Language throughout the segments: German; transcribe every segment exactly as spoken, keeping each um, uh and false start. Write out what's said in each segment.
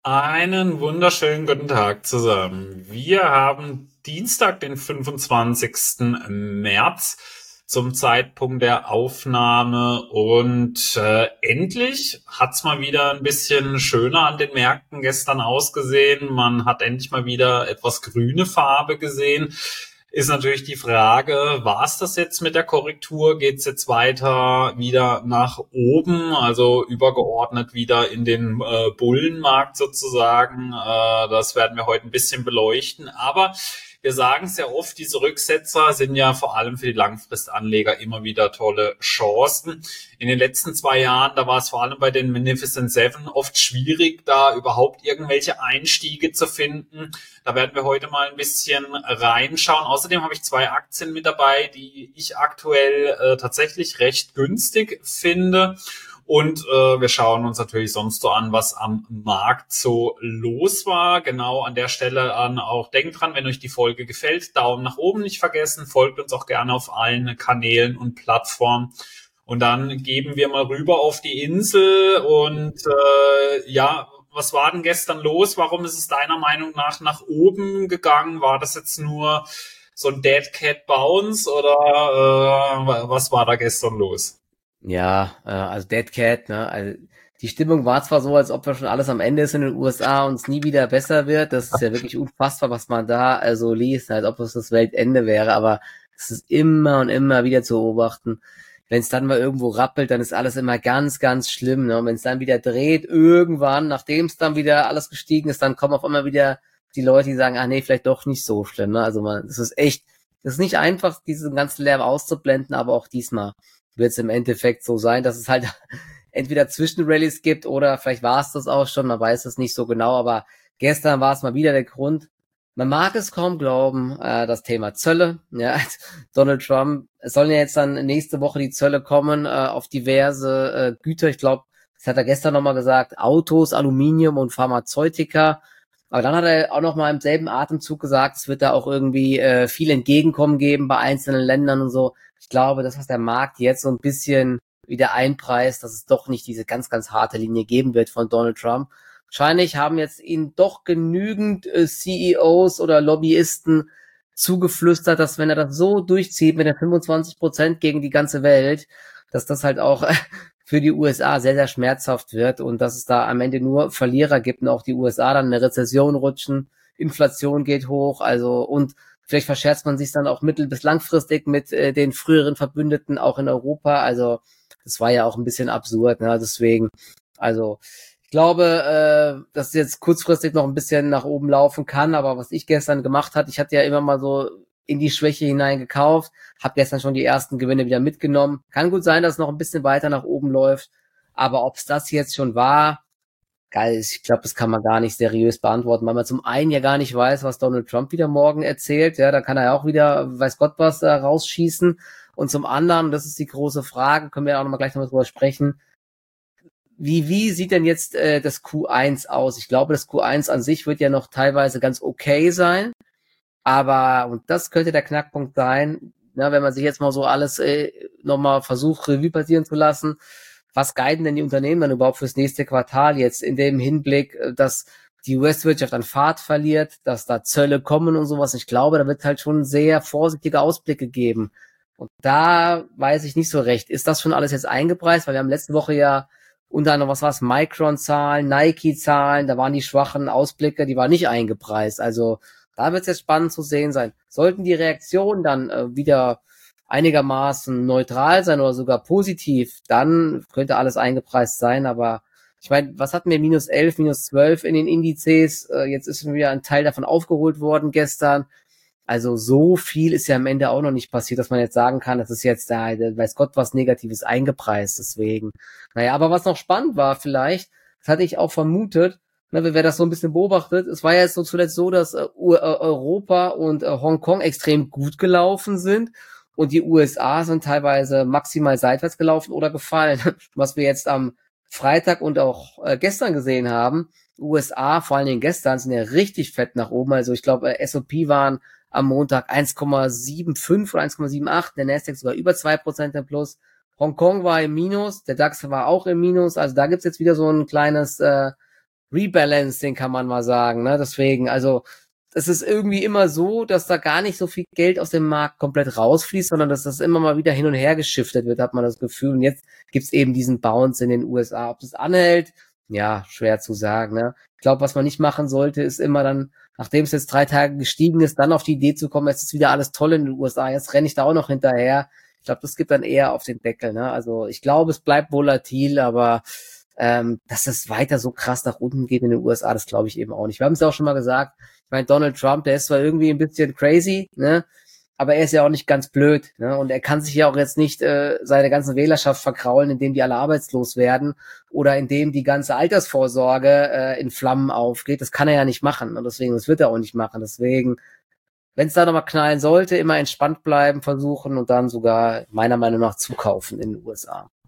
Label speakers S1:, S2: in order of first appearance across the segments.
S1: Einen wunderschönen guten Tag zusammen. Wir haben Dienstag, den fünfundzwanzigsten März zum Zeitpunkt der Aufnahme und äh, endlich hat's mal wieder ein bisschen schöner an den Märkten gestern ausgesehen. Man hat endlich mal wieder etwas grüne Farbe gesehen. Ist natürlich die Frage, war es das jetzt mit der Korrektur? Geht es jetzt weiter wieder nach oben, also übergeordnet wieder in den äh, Bullenmarkt sozusagen? Äh, das werden wir heute ein bisschen beleuchten. Aber wir sagen es ja oft, diese Rücksetzer sind ja vor allem für die Langfristanleger immer wieder tolle Chancen. In den letzten zwei Jahren, da war es vor allem bei den Magnificent Seven oft schwierig, da überhaupt irgendwelche Einstiege zu finden. Da werden wir heute mal ein bisschen reinschauen. Außerdem habe ich zwei Aktien mit dabei, die ich aktuell äh, tatsächlich recht günstig finde. Und äh, wir schauen uns natürlich sonst so an, was am Markt so los war. Genau an der Stelle an auch denkt dran, wenn euch die Folge gefällt, Daumen nach oben nicht vergessen. Folgt uns auch gerne auf allen Kanälen und Plattformen. Und dann geben wir mal rüber auf die Insel. Und äh, ja, was war denn gestern los? Warum ist es deiner Meinung nach nach oben gegangen? War das jetzt nur so ein Dead Cat Bounce oder äh, was war da gestern los?
S2: Ja, äh, also Dead Cat, ne? Also die Stimmung war zwar so, als ob wir schon alles am Ende ist in den U S A und es nie wieder besser wird. Das ist ja wirklich unfassbar, was man da also liest, als ob es das Weltende wäre, aber es ist immer und immer wieder zu beobachten. Wenn es dann mal irgendwo rappelt, dann ist alles immer ganz, ganz schlimm. Ne? Und wenn es dann wieder dreht, irgendwann, nachdem es dann wieder alles gestiegen ist, dann kommen auf einmal wieder die Leute, die sagen, ah nee, vielleicht doch nicht so schlimm. Ne? Also man, es ist echt, es ist nicht einfach, diesen ganzen Lärm auszublenden, aber auch diesmal wird es im Endeffekt so sein, dass es halt entweder Zwischenrallies gibt oder vielleicht war es das auch schon, man weiß es nicht so genau, aber gestern war es mal wieder der Grund. Man mag es kaum glauben, äh, das Thema Zölle, ja, Donald Trump, es sollen ja jetzt dann nächste Woche die Zölle kommen äh, auf diverse äh, Güter, ich glaube, das hat er gestern nochmal gesagt, Autos, Aluminium und Pharmazeutika, aber dann hat er auch nochmal im selben Atemzug gesagt, es wird da auch irgendwie äh, viel Entgegenkommen geben bei einzelnen Ländern und so. Ich glaube, das, was der Markt jetzt so ein bisschen wieder einpreist, dass es doch nicht diese ganz, ganz harte Linie geben wird von Donald Trump. Wahrscheinlich haben jetzt ihnen doch genügend äh, C E Os oder Lobbyisten zugeflüstert, dass wenn er das so durchzieht mit den fünfundzwanzig Prozent gegen die ganze Welt, dass das halt auch äh, für die U S A sehr, sehr schmerzhaft wird und dass es da am Ende nur Verlierer gibt und auch die U S A dann in eine Rezession rutschen, Inflation geht hoch, also und vielleicht verscherzt man sich dann auch mittel- bis langfristig mit äh, den früheren Verbündeten auch in Europa. Also das war ja auch ein bisschen absurd. Ne? Deswegen, also ich glaube, äh, dass es jetzt kurzfristig noch ein bisschen nach oben laufen kann. Aber was ich gestern gemacht hatte, ich hatte ja immer mal so in die Schwäche hinein gekauft, habe gestern schon die ersten Gewinne wieder mitgenommen. Kann gut sein, dass es noch ein bisschen weiter nach oben läuft. Aber ob es das jetzt schon war, geil, ich glaube, das kann man gar nicht seriös beantworten, weil man zum einen ja gar nicht weiß, was Donald Trump wieder morgen erzählt. Ja, da kann er ja auch wieder, weiß Gott was, da rausschießen. Und zum anderen, das ist die große Frage, können wir auch nochmal gleich nochmal drüber sprechen, wie, wie sieht denn jetzt äh, das Q eins aus? Ich glaube, das Q eins an sich wird ja noch teilweise ganz okay sein, aber, und das könnte der Knackpunkt sein, na, wenn man sich jetzt mal so alles äh, nochmal versucht, Revue passieren zu lassen, was guiden denn die Unternehmen dann überhaupt fürs nächste Quartal jetzt in dem Hinblick, dass die U S-Wirtschaft an Fahrt verliert, dass da Zölle kommen und sowas. Ich glaube, da wird halt schon sehr vorsichtige Ausblicke geben. Und da weiß ich nicht so recht. Ist das schon alles jetzt eingepreist? Weil wir haben letzte Woche ja unter anderem, was war es, Micron-Zahlen, Nike-Zahlen, da waren die schwachen Ausblicke, die waren nicht eingepreist. Also da wird es jetzt spannend zu sehen sein. Sollten die Reaktionen dann äh, wieder einigermaßen neutral sein oder sogar positiv, dann könnte alles eingepreist sein, aber ich meine, was hatten wir? Minus elf, minus zwölf in den Indizes, äh, jetzt ist wieder ein Teil davon aufgeholt worden gestern, also so viel ist ja am Ende auch noch nicht passiert, dass man jetzt sagen kann, das ist jetzt da, weiß Gott was Negatives eingepreist, deswegen, naja, aber was noch spannend war vielleicht, das hatte ich auch vermutet, ne, wer das so ein bisschen beobachtet, es war ja jetzt so zuletzt so, dass äh, Europa und äh, Hongkong extrem gut gelaufen sind, und die U S A sind teilweise maximal seitwärts gelaufen oder gefallen. Was wir jetzt am Freitag und auch äh, gestern gesehen haben, U S A, vor allen Dingen gestern, sind ja richtig fett nach oben. Also ich glaube, äh, S und P waren am Montag eins Komma sieben fünf oder eins Komma sieben acht, der Nasdaq sogar über zwei Prozent im Plus. Hongkong war im Minus, der DAX war auch im Minus. Also da gibt's jetzt wieder so ein kleines äh, Rebalancing, kann man mal sagen, ne? Deswegen, also es ist irgendwie immer so, dass da gar nicht so viel Geld aus dem Markt komplett rausfließt, sondern dass das immer mal wieder hin und her geschiftet wird, hat man das Gefühl. Und jetzt gibt's eben diesen Bounce in den U S A. Ob das anhält, ja, schwer zu sagen, ne? Ich glaube, was man nicht machen sollte, ist immer dann, nachdem es jetzt drei Tage gestiegen ist, dann auf die Idee zu kommen, es ist wieder alles toll in den U S A, jetzt renne ich da auch noch hinterher. Ich glaube, das gibt dann eher auf den Deckel, ne? Also ich glaube, es bleibt volatil, aber ähm, dass es weiter so krass nach unten geht in den U S A, das glaube ich eben auch nicht. Wir haben es ja auch schon mal gesagt, ich meine, Donald Trump, der ist zwar irgendwie ein bisschen crazy, ne, aber er ist ja auch nicht ganz blöd, ne, und er kann sich ja auch jetzt nicht äh, seine ganze Wählerschaft verkraulen, indem die alle arbeitslos werden oder indem die ganze Altersvorsorge äh, in Flammen aufgeht. Das kann er ja nicht machen und deswegen, das wird er auch nicht machen. Deswegen, wenn es da nochmal knallen sollte, immer entspannt bleiben, versuchen und dann sogar meiner Meinung nach zukaufen in den U S A.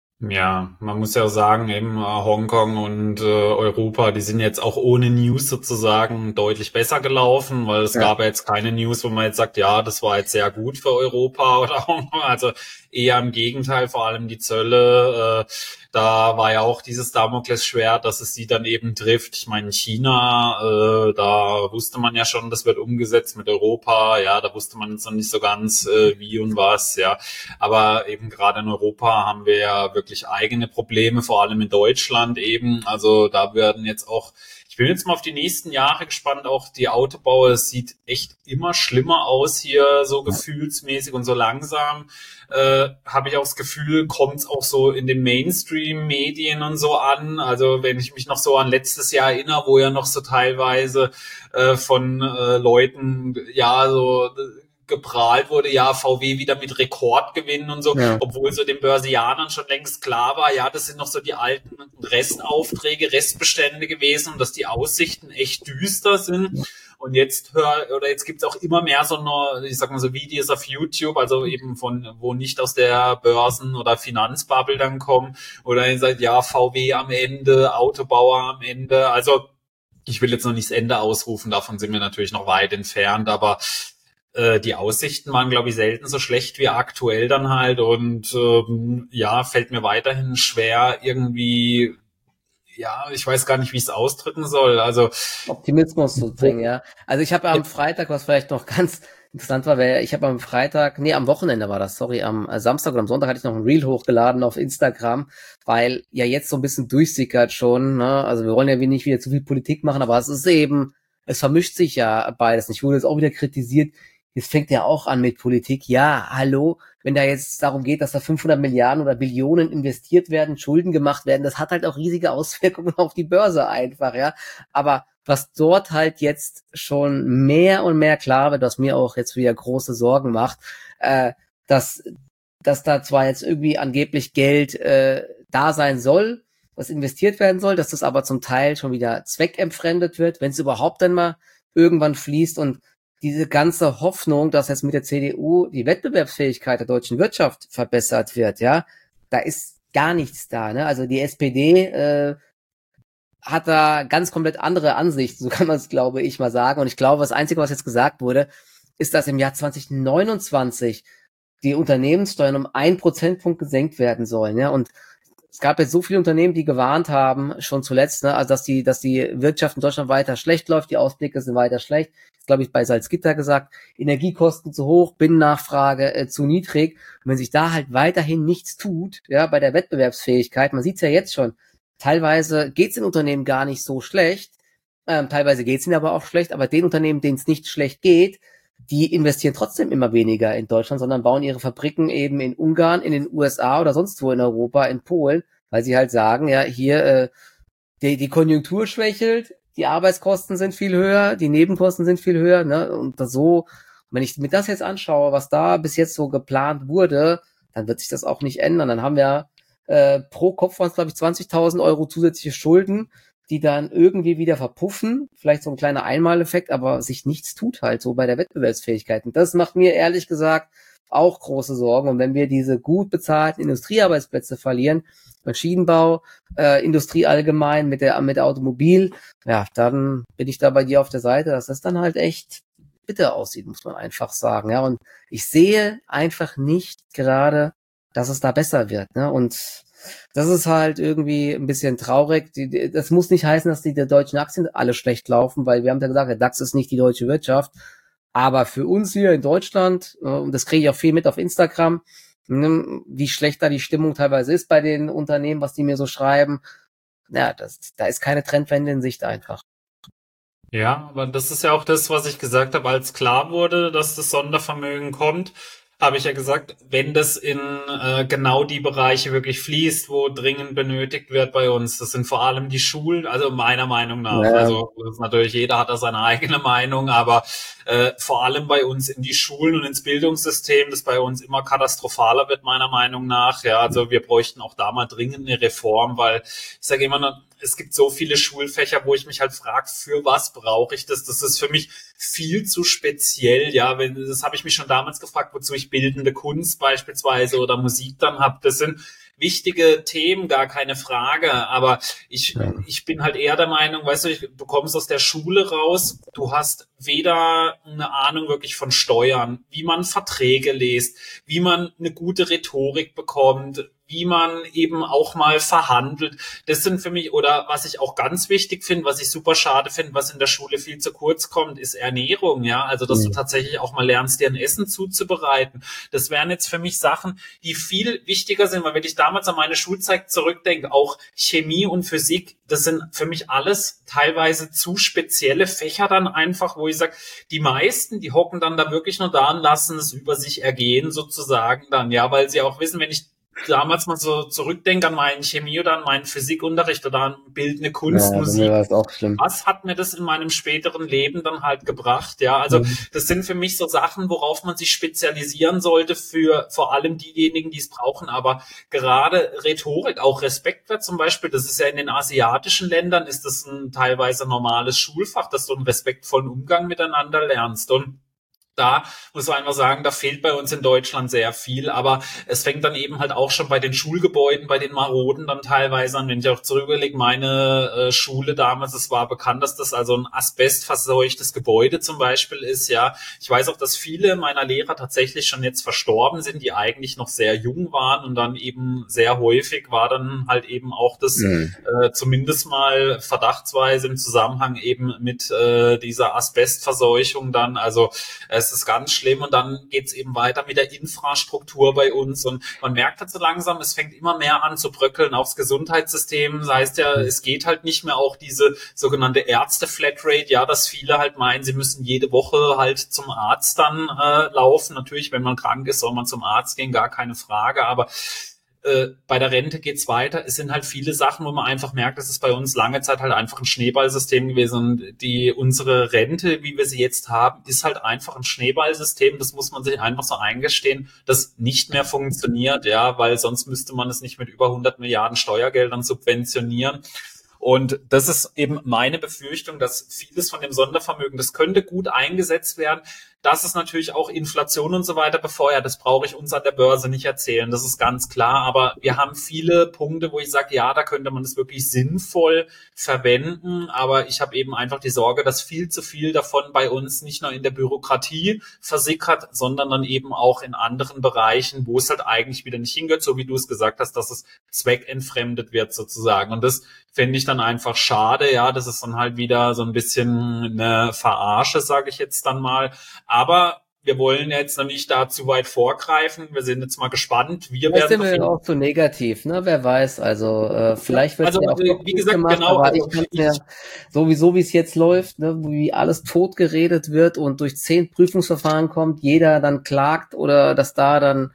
S1: Ja, man muss ja auch sagen, eben äh, Hongkong und äh, Europa, die sind jetzt auch ohne News sozusagen deutlich besser gelaufen, weil es
S2: Ja.
S1: gab ja jetzt keine News, wo man jetzt sagt, ja, das war jetzt sehr gut für Europa oder Hongkong. Also eher im Gegenteil, vor allem die Zölle. Äh, da war ja auch dieses Damoklesschwert, dass es sie dann eben trifft. Ich meine, China, äh, da wusste man ja schon, das wird umgesetzt mit Europa. Ja, da wusste man jetzt noch nicht so ganz, äh, wie und was. Ja, aber eben gerade in Europa haben wir ja wirklich eigene Probleme, vor allem in Deutschland eben. Also da werden jetzt auch, ich bin jetzt mal auf die nächsten Jahre gespannt, auch die Autobauer, es sieht echt immer schlimmer aus hier, so gefühlsmäßig und so langsam. Äh, habe ich auch das Gefühl, kommt es auch so in den Mainstream-Medien und so an. Also wenn ich mich noch so an letztes Jahr erinnere, wo ja noch so teilweise äh, von äh, Leuten, ja, so geprahlt wurde, ja, V W wieder mit Rekordgewinnen und so, ja. Obwohl so den Börsianern schon längst klar war, ja, das sind noch so die alten Restaufträge, Restbestände gewesen und dass die Aussichten echt düster sind. Und jetzt hör, oder jetzt gibt's auch immer mehr so eine, ich sag mal so Videos auf YouTube, also eben von, wo nicht aus der Börsen- oder Finanzbubble dann kommen, oder ihr sagt, ja, V W am Ende, Autobauer am Ende, also ich will jetzt noch nicht das Ende ausrufen, davon sind wir natürlich noch weit entfernt, aber äh, die Aussichten waren, glaube ich, selten so schlecht wie aktuell dann halt und ähm, ja, fällt mir weiterhin schwer irgendwie, ja, ich weiß gar nicht, wie ich es ausdrücken soll. Also
S2: Optimismus zu bringen, ja. Also ich habe am Freitag, was vielleicht noch ganz interessant war, weil ich habe am Freitag, nee, am Wochenende war das, sorry, am Samstag oder am Sonntag hatte ich noch ein Reel hochgeladen auf Instagram, weil ja jetzt so ein bisschen durchsickert schon, ne? Also wir wollen ja nicht wieder zu viel Politik machen, aber es ist eben, es vermischt sich ja beides. Ich wurde jetzt auch wieder kritisiert, jetzt fängt ja auch an mit Politik. Ja, hallo, wenn da jetzt darum geht, dass da fünfhundert Milliarden oder Billionen investiert werden, Schulden gemacht werden, das hat halt auch riesige Auswirkungen auf die Börse einfach, ja. Aber was dort halt jetzt schon mehr und mehr klar wird, was mir auch jetzt wieder große Sorgen macht, äh, dass, dass da zwar jetzt irgendwie angeblich Geld äh, da sein soll, was investiert werden soll, dass das aber zum Teil schon wieder zweckentfremdet wird, wenn es überhaupt dann mal irgendwann fließt und diese ganze Hoffnung, dass jetzt mit der C D U die Wettbewerbsfähigkeit der deutschen Wirtschaft verbessert wird, ja, da ist gar nichts da, ne? Also die S P D äh, hat da ganz komplett andere Ansichten, so kann man es, glaube ich, mal sagen. Und ich glaube, das Einzige, was jetzt gesagt wurde, ist, dass im Jahr zwanzig neunundzwanzig die Unternehmenssteuern um ein Prozentpunkt gesenkt werden sollen, ja, und es gab jetzt so viele Unternehmen, die gewarnt haben, schon zuletzt, ne, also dass die, dass die Wirtschaft in Deutschland weiter schlecht läuft, die Ausblicke sind weiter schlecht. Das glaube ich bei Salzgitter gesagt, Energiekosten zu hoch, Binnennachfrage äh, zu niedrig. Und wenn sich da halt weiterhin nichts tut, ja, bei der Wettbewerbsfähigkeit, man sieht es ja jetzt schon, teilweise geht es den Unternehmen gar nicht so schlecht, ähm, teilweise geht es ihnen aber auch schlecht, aber den Unternehmen, denen es nicht schlecht geht, die investieren trotzdem immer weniger in Deutschland, sondern bauen ihre Fabriken eben in Ungarn, in den U S A oder sonst wo in Europa, in Polen, weil sie halt sagen, ja, hier äh, die, die Konjunktur schwächelt, die Arbeitskosten sind viel höher, die Nebenkosten sind viel höher, ne? Und das so, wenn ich mir das jetzt anschaue, was da bis jetzt so geplant wurde, dann wird sich das auch nicht ändern. Dann haben wir äh, pro Kopf waren es, glaube ich, zwanzigtausend Euro zusätzliche Schulden, die dann irgendwie wieder verpuffen, vielleicht so ein kleiner Einmaleffekt, aber sich nichts tut halt so bei der Wettbewerbsfähigkeit. Und das macht mir ehrlich gesagt auch große Sorgen. Und wenn wir diese gut bezahlten Industriearbeitsplätze verlieren, Maschinenbau, äh, Industrie allgemein, mit der mit der Automobil, ja, dann bin ich da bei dir auf der Seite, dass das dann halt echt bitter aussieht, muss man einfach sagen. Ja, und ich sehe einfach nicht gerade, dass es da besser wird. Ne? Und das ist halt irgendwie ein bisschen traurig. Die, die, das muss nicht heißen, dass die der deutschen Aktien alle schlecht laufen, weil wir haben ja gesagt, der DAX ist nicht die deutsche Wirtschaft. Aber für uns hier in Deutschland, äh, und das kriege ich auch viel mit auf Instagram, ne, wie schlecht da die Stimmung teilweise ist bei den Unternehmen, was die mir so schreiben. Ja, das, da ist keine Trendwende in Sicht einfach.
S1: Ja, aber das ist ja auch das, was ich gesagt habe, als klar wurde, dass das Sondervermögen kommt, habe ich ja gesagt, wenn das in äh, genau die Bereiche wirklich fließt, wo dringend benötigt wird bei uns, das sind vor allem die Schulen, also meiner Meinung nach, ja. Also das ist natürlich, jeder hat da seine eigene Meinung, aber äh, vor allem bei uns in die Schulen und ins Bildungssystem, das bei uns immer katastrophaler wird, meiner Meinung nach. Ja, also wir bräuchten auch da mal dringend eine Reform, weil ich sage immer, es gibt so viele Schulfächer, wo ich mich halt frage, für was brauche ich das? Das ist für mich viel zu speziell, ja, wenn, das habe ich mich schon damals gefragt, wozu ich bildende Kunst beispielsweise oder Musik dann habe. Das sind wichtige Themen, gar keine Frage, aber ich, ja. ich bin halt eher der Meinung, weißt du, ich bekomm's aus der Schule raus, du hast weder eine Ahnung wirklich von Steuern, wie man Verträge liest, wie man eine gute Rhetorik bekommt, wie man eben auch mal verhandelt. Das sind für mich, oder was ich auch ganz wichtig finde, was ich super schade finde, was in der Schule viel zu kurz kommt, ist Ernährung, ja, also dass mhm. du tatsächlich auch mal lernst, dir ein Essen zuzubereiten. Das wären jetzt für mich Sachen, die viel wichtiger sind, weil wenn ich damals an meine Schulzeit zurückdenke, auch Chemie und Physik, das sind für mich alles teilweise zu spezielle Fächer dann einfach, wo ich sage, die meisten, die hocken dann da wirklich nur da und lassen es über sich ergehen sozusagen dann, ja, weil sie auch wissen, wenn ich damals mal so zurückdenke an meinen Chemie oder an meinen Physikunterricht oder an bildende Kunst, ja, Musik.
S2: Das auch schlimm.
S1: Was hat mir das in meinem späteren Leben dann halt gebracht? Ja, also mhm. das sind für mich so Sachen, worauf man sich spezialisieren sollte für vor allem diejenigen, die es brauchen. Aber gerade Rhetorik, auch Respektwert zum Beispiel, das ist ja in den asiatischen Ländern, ist das ein teilweise normales Schulfach, dass du einen respektvollen Umgang miteinander lernst. Und da muss man einfach sagen, da fehlt bei uns in Deutschland sehr viel, aber es fängt dann eben halt auch schon bei den Schulgebäuden, bei den Maroden dann teilweise an. Wenn ich auch zurücklege, meine äh, Schule damals, es war bekannt, dass das also ein asbestverseuchtes Gebäude zum Beispiel ist, ja. Ich weiß auch, dass viele meiner Lehrer tatsächlich schon jetzt verstorben sind, die eigentlich noch sehr jung waren und dann eben sehr häufig war dann halt eben auch das mhm. äh, zumindest mal verdachtsweise im Zusammenhang eben mit äh, dieser Asbestverseuchung dann, also es ist ganz schlimm und dann geht's eben weiter mit der Infrastruktur bei uns und man merkt halt so langsam, es fängt immer mehr an zu bröckeln, auch das Gesundheitssystem, das heißt ja, es geht halt nicht mehr auch diese sogenannte Ärzte-Flatrate, ja, dass viele halt meinen, sie müssen jede Woche halt zum Arzt dann äh, laufen, natürlich, wenn man krank ist, soll man zum Arzt gehen, gar keine Frage, aber Äh, bei der Rente geht's weiter. Es sind halt viele Sachen, wo man einfach merkt, das ist bei uns lange Zeit halt einfach ein Schneeballsystem gewesen und die, unsere Rente, wie wir sie jetzt haben, ist halt einfach ein Schneeballsystem. Das muss man sich einfach so eingestehen, das nicht mehr funktioniert, ja, weil sonst müsste man es nicht mit über hundert Milliarden Steuergeldern subventionieren. Und das ist eben meine Befürchtung, dass vieles von dem Sondervermögen, das könnte gut eingesetzt werden. Dass es natürlich auch Inflation und so weiter befeuert, das brauche ich uns an der Börse nicht erzählen, das ist ganz klar. Aber wir haben viele Punkte, wo ich sage, ja, da könnte man das wirklich sinnvoll verwenden. Aber ich habe eben einfach die Sorge, dass viel zu viel davon bei uns nicht nur in der Bürokratie versickert, sondern dann eben auch in anderen Bereichen, wo es halt eigentlich wieder nicht hingehört, so wie du es gesagt hast, dass es zweckentfremdet wird sozusagen. Und das fände ich dann einfach schade, ja, das ist dann halt wieder so ein bisschen eine Verarsche, sage ich jetzt dann mal. Aber wir wollen jetzt noch nicht da zu weit vorgreifen. Wir sind jetzt mal gespannt. Wir
S2: vielleicht
S1: werden
S2: sind wir auch zu negativ, ne? Wer weiß. Also äh, vielleicht wird es
S1: also,
S2: ja auch
S1: wie gesagt,
S2: gemacht,
S1: genau.
S2: aber
S1: Also,
S2: ich kann's mir sowieso, wie es jetzt läuft, ne, wie alles tot geredet wird und durch zehn Prüfungsverfahren kommt, jeder dann klagt oder dass da dann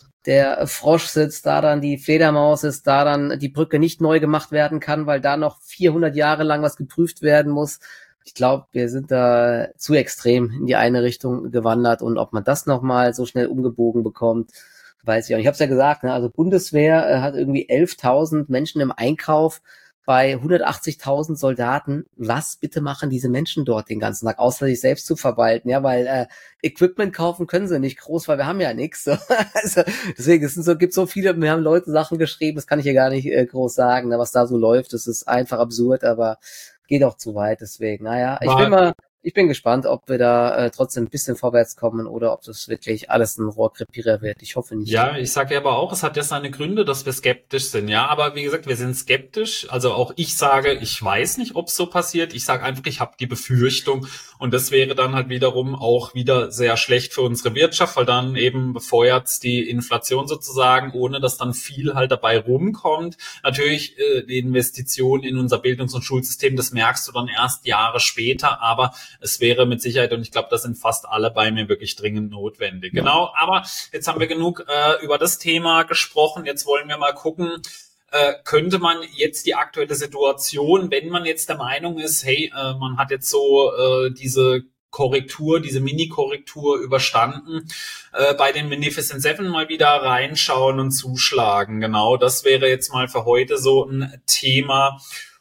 S2: der Frosch sitzt, da dann die Fledermaus ist, da dann die Brücke nicht neu gemacht werden kann, weil da noch vierhundert Jahre lang was geprüft werden muss. Ich glaube, wir sind da zu extrem in die eine Richtung gewandert und ob man das nochmal so schnell umgebogen bekommt, weiß ich auch. Ich habe es ja gesagt, ne, also Bundeswehr äh, hat irgendwie elftausend Menschen im Einkauf bei hundertachtzigtausend Soldaten. Was bitte machen diese Menschen dort den ganzen Tag, außer sich selbst zu verwalten? Ja, weil äh, Equipment kaufen können sie nicht groß, weil wir haben ja nichts. So. Also, deswegen, es sind so, gibt so viele, wir haben Leute Sachen geschrieben, das kann ich hier gar nicht äh, groß sagen, ne, was da so läuft. Das ist einfach absurd, aber geht auch zu weit, deswegen, naja, ich bin mal ich bin gespannt, ob wir da äh, trotzdem ein bisschen vorwärts kommen oder ob das wirklich alles ein Rohrkrepierer wird. Ich hoffe nicht.
S1: Ja, ich sage ja aber auch, es hat ja seine Gründe, dass wir skeptisch sind. Ja, aber wie gesagt, wir sind skeptisch. Also auch ich sage, ich weiß nicht, ob es so passiert. Ich sage einfach, ich habe die Befürchtung. Und das wäre dann halt wiederum auch wieder sehr schlecht für unsere Wirtschaft, weil dann eben befeuert die Inflation sozusagen, ohne dass dann viel halt dabei rumkommt. Natürlich äh, die Investition in unser Bildungs- und Schulsystem, das merkst du dann erst Jahre später. Aber es wäre mit Sicherheit, und ich glaube, da sind fast alle bei mir wirklich dringend notwendig. Ja. Genau, aber jetzt haben wir genug äh, über das Thema gesprochen. Jetzt wollen wir mal gucken, äh, könnte man jetzt die aktuelle Situation, wenn man jetzt der Meinung ist, hey, äh, man hat jetzt so äh, diese Korrektur, diese Mini-Korrektur überstanden, äh, bei den Magnificent Seven mal wieder reinschauen und zuschlagen. Genau, das wäre jetzt mal für heute so ein Thema.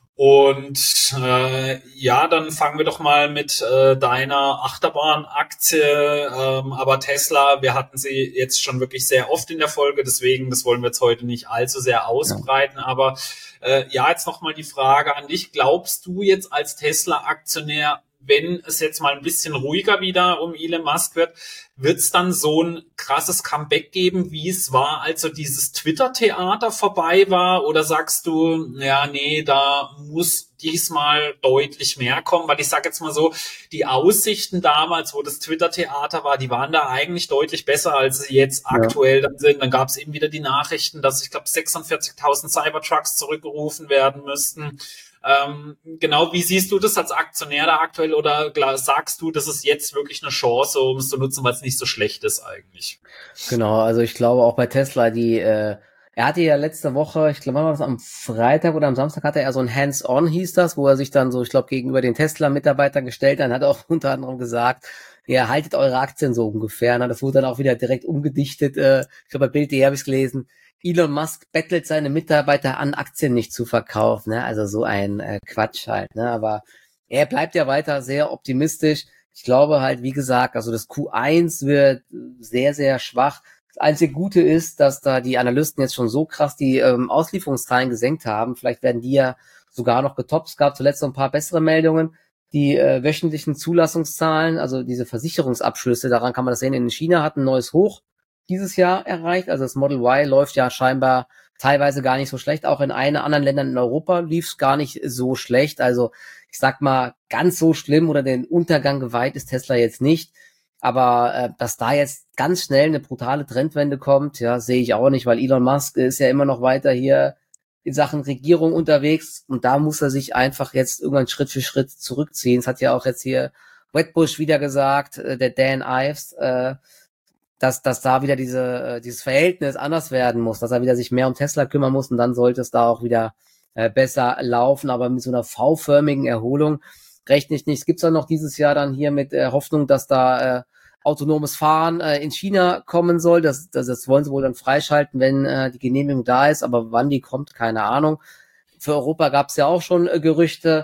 S1: Und äh, ja, dann fangen wir doch mal mit äh, deiner Achterbahn-Aktie, ähm, aber Tesla, wir hatten sie jetzt schon wirklich sehr oft in der Folge, deswegen, das wollen wir jetzt heute nicht allzu sehr ausbreiten, ja. aber äh, ja, jetzt nochmal die Frage an dich, glaubst du jetzt als Tesla-Aktionär, wenn es jetzt mal ein bisschen ruhiger wieder um Elon Musk wird, wird es dann so ein krasses Comeback geben, wie es war, als so dieses Twitter-Theater vorbei war? Oder sagst du, ja, nee, da muss diesmal deutlich mehr kommen? Weil ich sage jetzt mal so, die Aussichten damals, wo das Twitter-Theater war, die waren da eigentlich deutlich besser, als sie jetzt ja. aktuell dann sind. Dann gab es eben wieder die Nachrichten, dass, ich glaube, sechsundvierzigtausend Cybertrucks zurückgerufen werden müssten. Ähm, genau, wie siehst du das als Aktionär da aktuell oder sagst du, das ist jetzt wirklich eine Chance, um es zu nutzen, weil es nicht so schlecht ist eigentlich?
S2: Genau, also ich glaube auch bei Tesla, die, äh, er hatte ja letzte Woche, ich glaube, war das am Freitag oder am Samstag, hatte er so ein Hands-on, hieß das, wo er sich dann so, ich glaube, gegenüber den Tesla-Mitarbeitern gestellt hat, hat auch unter anderem gesagt, ja, haltet eure Aktien so ungefähr. Na, das wurde dann auch wieder direkt umgedichtet, äh, ich glaube, bei Bild punkt de habe ich es gelesen. Elon Musk bettelt seine Mitarbeiter an, Aktien nicht zu verkaufen, ne? Also so ein äh, Quatsch halt, ne? Aber er bleibt ja weiter sehr optimistisch. Ich glaube halt, wie gesagt, also das Q eins wird sehr, sehr schwach. Das einzige Gute ist, dass da die Analysten jetzt schon so krass die ähm, Auslieferungszahlen gesenkt haben. Vielleicht werden die ja sogar noch getoppt. Es gab zuletzt so ein paar bessere Meldungen. Die äh, wöchentlichen Zulassungszahlen, also diese Versicherungsabschlüsse, daran kann man das sehen, in China hat ein neues Hoch dieses Jahr erreicht. Also das Model Y läuft ja scheinbar teilweise gar nicht so schlecht. Auch in einen anderen Ländern in Europa lief es gar nicht so schlecht. Also ich sag mal, ganz so schlimm oder den Untergang geweiht ist Tesla jetzt nicht. Aber äh, dass da jetzt ganz schnell eine brutale Trendwende kommt, ja, sehe ich auch nicht, weil Elon Musk ist ja immer noch weiter hier in Sachen Regierung unterwegs und da muss er sich einfach jetzt irgendwann Schritt für Schritt zurückziehen. Das hat ja auch jetzt hier Wedbush wieder gesagt, äh, der Dan Ives, äh, dass dass da wieder diese dieses Verhältnis anders werden muss, dass er wieder sich mehr um Tesla kümmern muss und dann sollte es da auch wieder äh, besser laufen, aber mit so einer V-förmigen Erholung rechne ich nicht. Es gibt dann noch dieses Jahr dann hier mit äh, Hoffnung, dass da äh, autonomes Fahren äh, in China kommen soll. Das, das, das wollen sie wohl dann freischalten, wenn äh, die Genehmigung da ist, aber wann die kommt, keine Ahnung. Für Europa gab es ja auch schon äh, Gerüchte.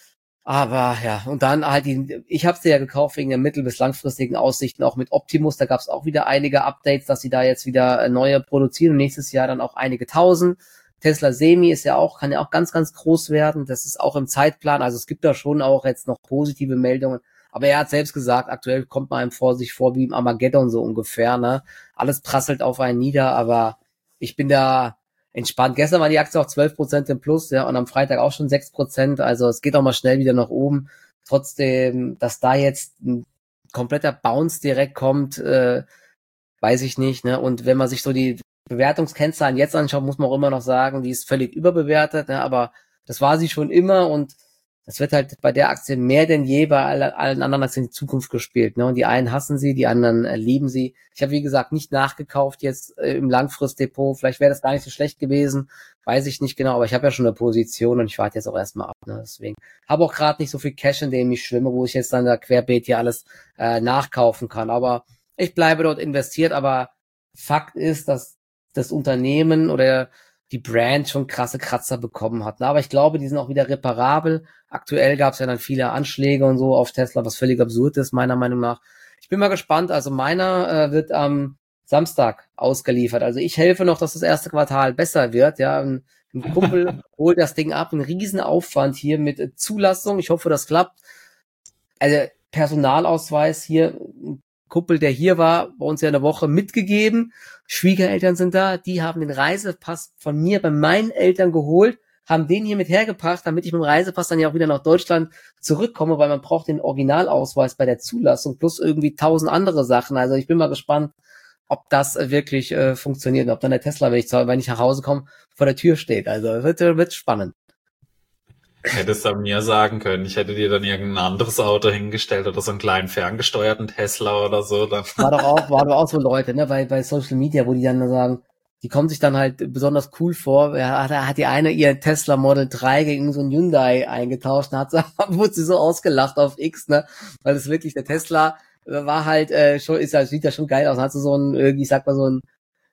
S2: Aber ja, und dann halt die, ich habe sie ja gekauft wegen der mittel- bis langfristigen Aussichten, auch mit Optimus, da gab es auch wieder einige Updates, dass sie da jetzt wieder neue produzieren und nächstes Jahr dann auch einige tausend. Tesla Semi ist ja auch, kann ja auch ganz, ganz groß werden, das ist auch im Zeitplan, also es gibt da schon auch jetzt noch positive Meldungen, aber er hat selbst gesagt, aktuell kommt man einem vor sich vor wie im Armageddon so ungefähr, ne, alles prasselt auf einen nieder, aber ich bin da entspannt. Gestern war die Aktie auch zwölf Prozent im Plus, ja, und am Freitag auch schon sechs Prozent. Also es geht auch mal schnell wieder nach oben. Trotzdem, dass da jetzt ein kompletter Bounce direkt kommt, äh, weiß ich nicht, ne. Und wenn man sich so die Bewertungskennzahlen jetzt anschaut, muss man auch immer noch sagen, die ist völlig überbewertet, ne, aber das war sie schon immer und das wird halt bei der Aktie mehr denn je bei alle, allen anderen Aktien in die Zukunft gespielt, ne? Und die einen hassen sie, die anderen äh, lieben sie. Ich habe, wie gesagt, nicht nachgekauft jetzt äh, im Langfristdepot. Vielleicht wäre das gar nicht so schlecht gewesen. Weiß ich nicht genau, aber ich habe ja schon eine Position und ich warte jetzt auch erstmal ab, ne? Deswegen habe auch gerade nicht so viel Cash, in dem ich schwimme, wo ich jetzt dann da querbeet hier alles äh, nachkaufen kann. Aber ich bleibe dort investiert, aber Fakt ist, dass das Unternehmen oder die Brand schon krasse Kratzer bekommen hat. Aber ich glaube, die sind auch wieder reparabel. Aktuell gab es ja dann viele Anschläge und so auf Tesla, was völlig absurd ist, meiner Meinung nach. Ich bin mal gespannt. Also meiner äh, wird am Samstag ausgeliefert. Also ich helfe noch, dass das erste Quartal besser wird. Ja, ein, ein Kumpel holt das Ding ab. Ein Riesenaufwand hier mit Zulassung. Ich hoffe, das klappt. Also Personalausweis hier, ein Kumpel, der hier war, bei uns ja eine Woche mitgegeben. Schwiegereltern sind da, die haben den Reisepass von mir bei meinen Eltern geholt, haben den hier mit hergebracht, damit ich mit dem Reisepass dann ja auch wieder nach Deutschland zurückkomme, weil man braucht den Originalausweis bei der Zulassung plus irgendwie tausend andere Sachen. Also ich bin mal gespannt, ob das wirklich äh, funktioniert, ob dann der Tesla, wenn ich, wenn ich nach Hause komme, vor der Tür steht. Also wird, wird spannend.
S1: Hättest du mir sagen können, ich hätte dir dann irgendein anderes Auto hingestellt oder so einen kleinen ferngesteuerten Tesla oder so. Dann.
S2: War doch auch, war doch auch so Leute, ne, bei, bei Social Media, wo die dann sagen, die kommen sich dann halt besonders cool vor. Ja, da hat die eine ihr Tesla Model drei gegen so ein Hyundai eingetauscht und hat sie, wurde sie so ausgelacht auf X, ne, weil es wirklich der Tesla war halt äh, schon, ist halt, sieht ja schon geil aus, hat so so ein, irgendwie, ich sag mal so ein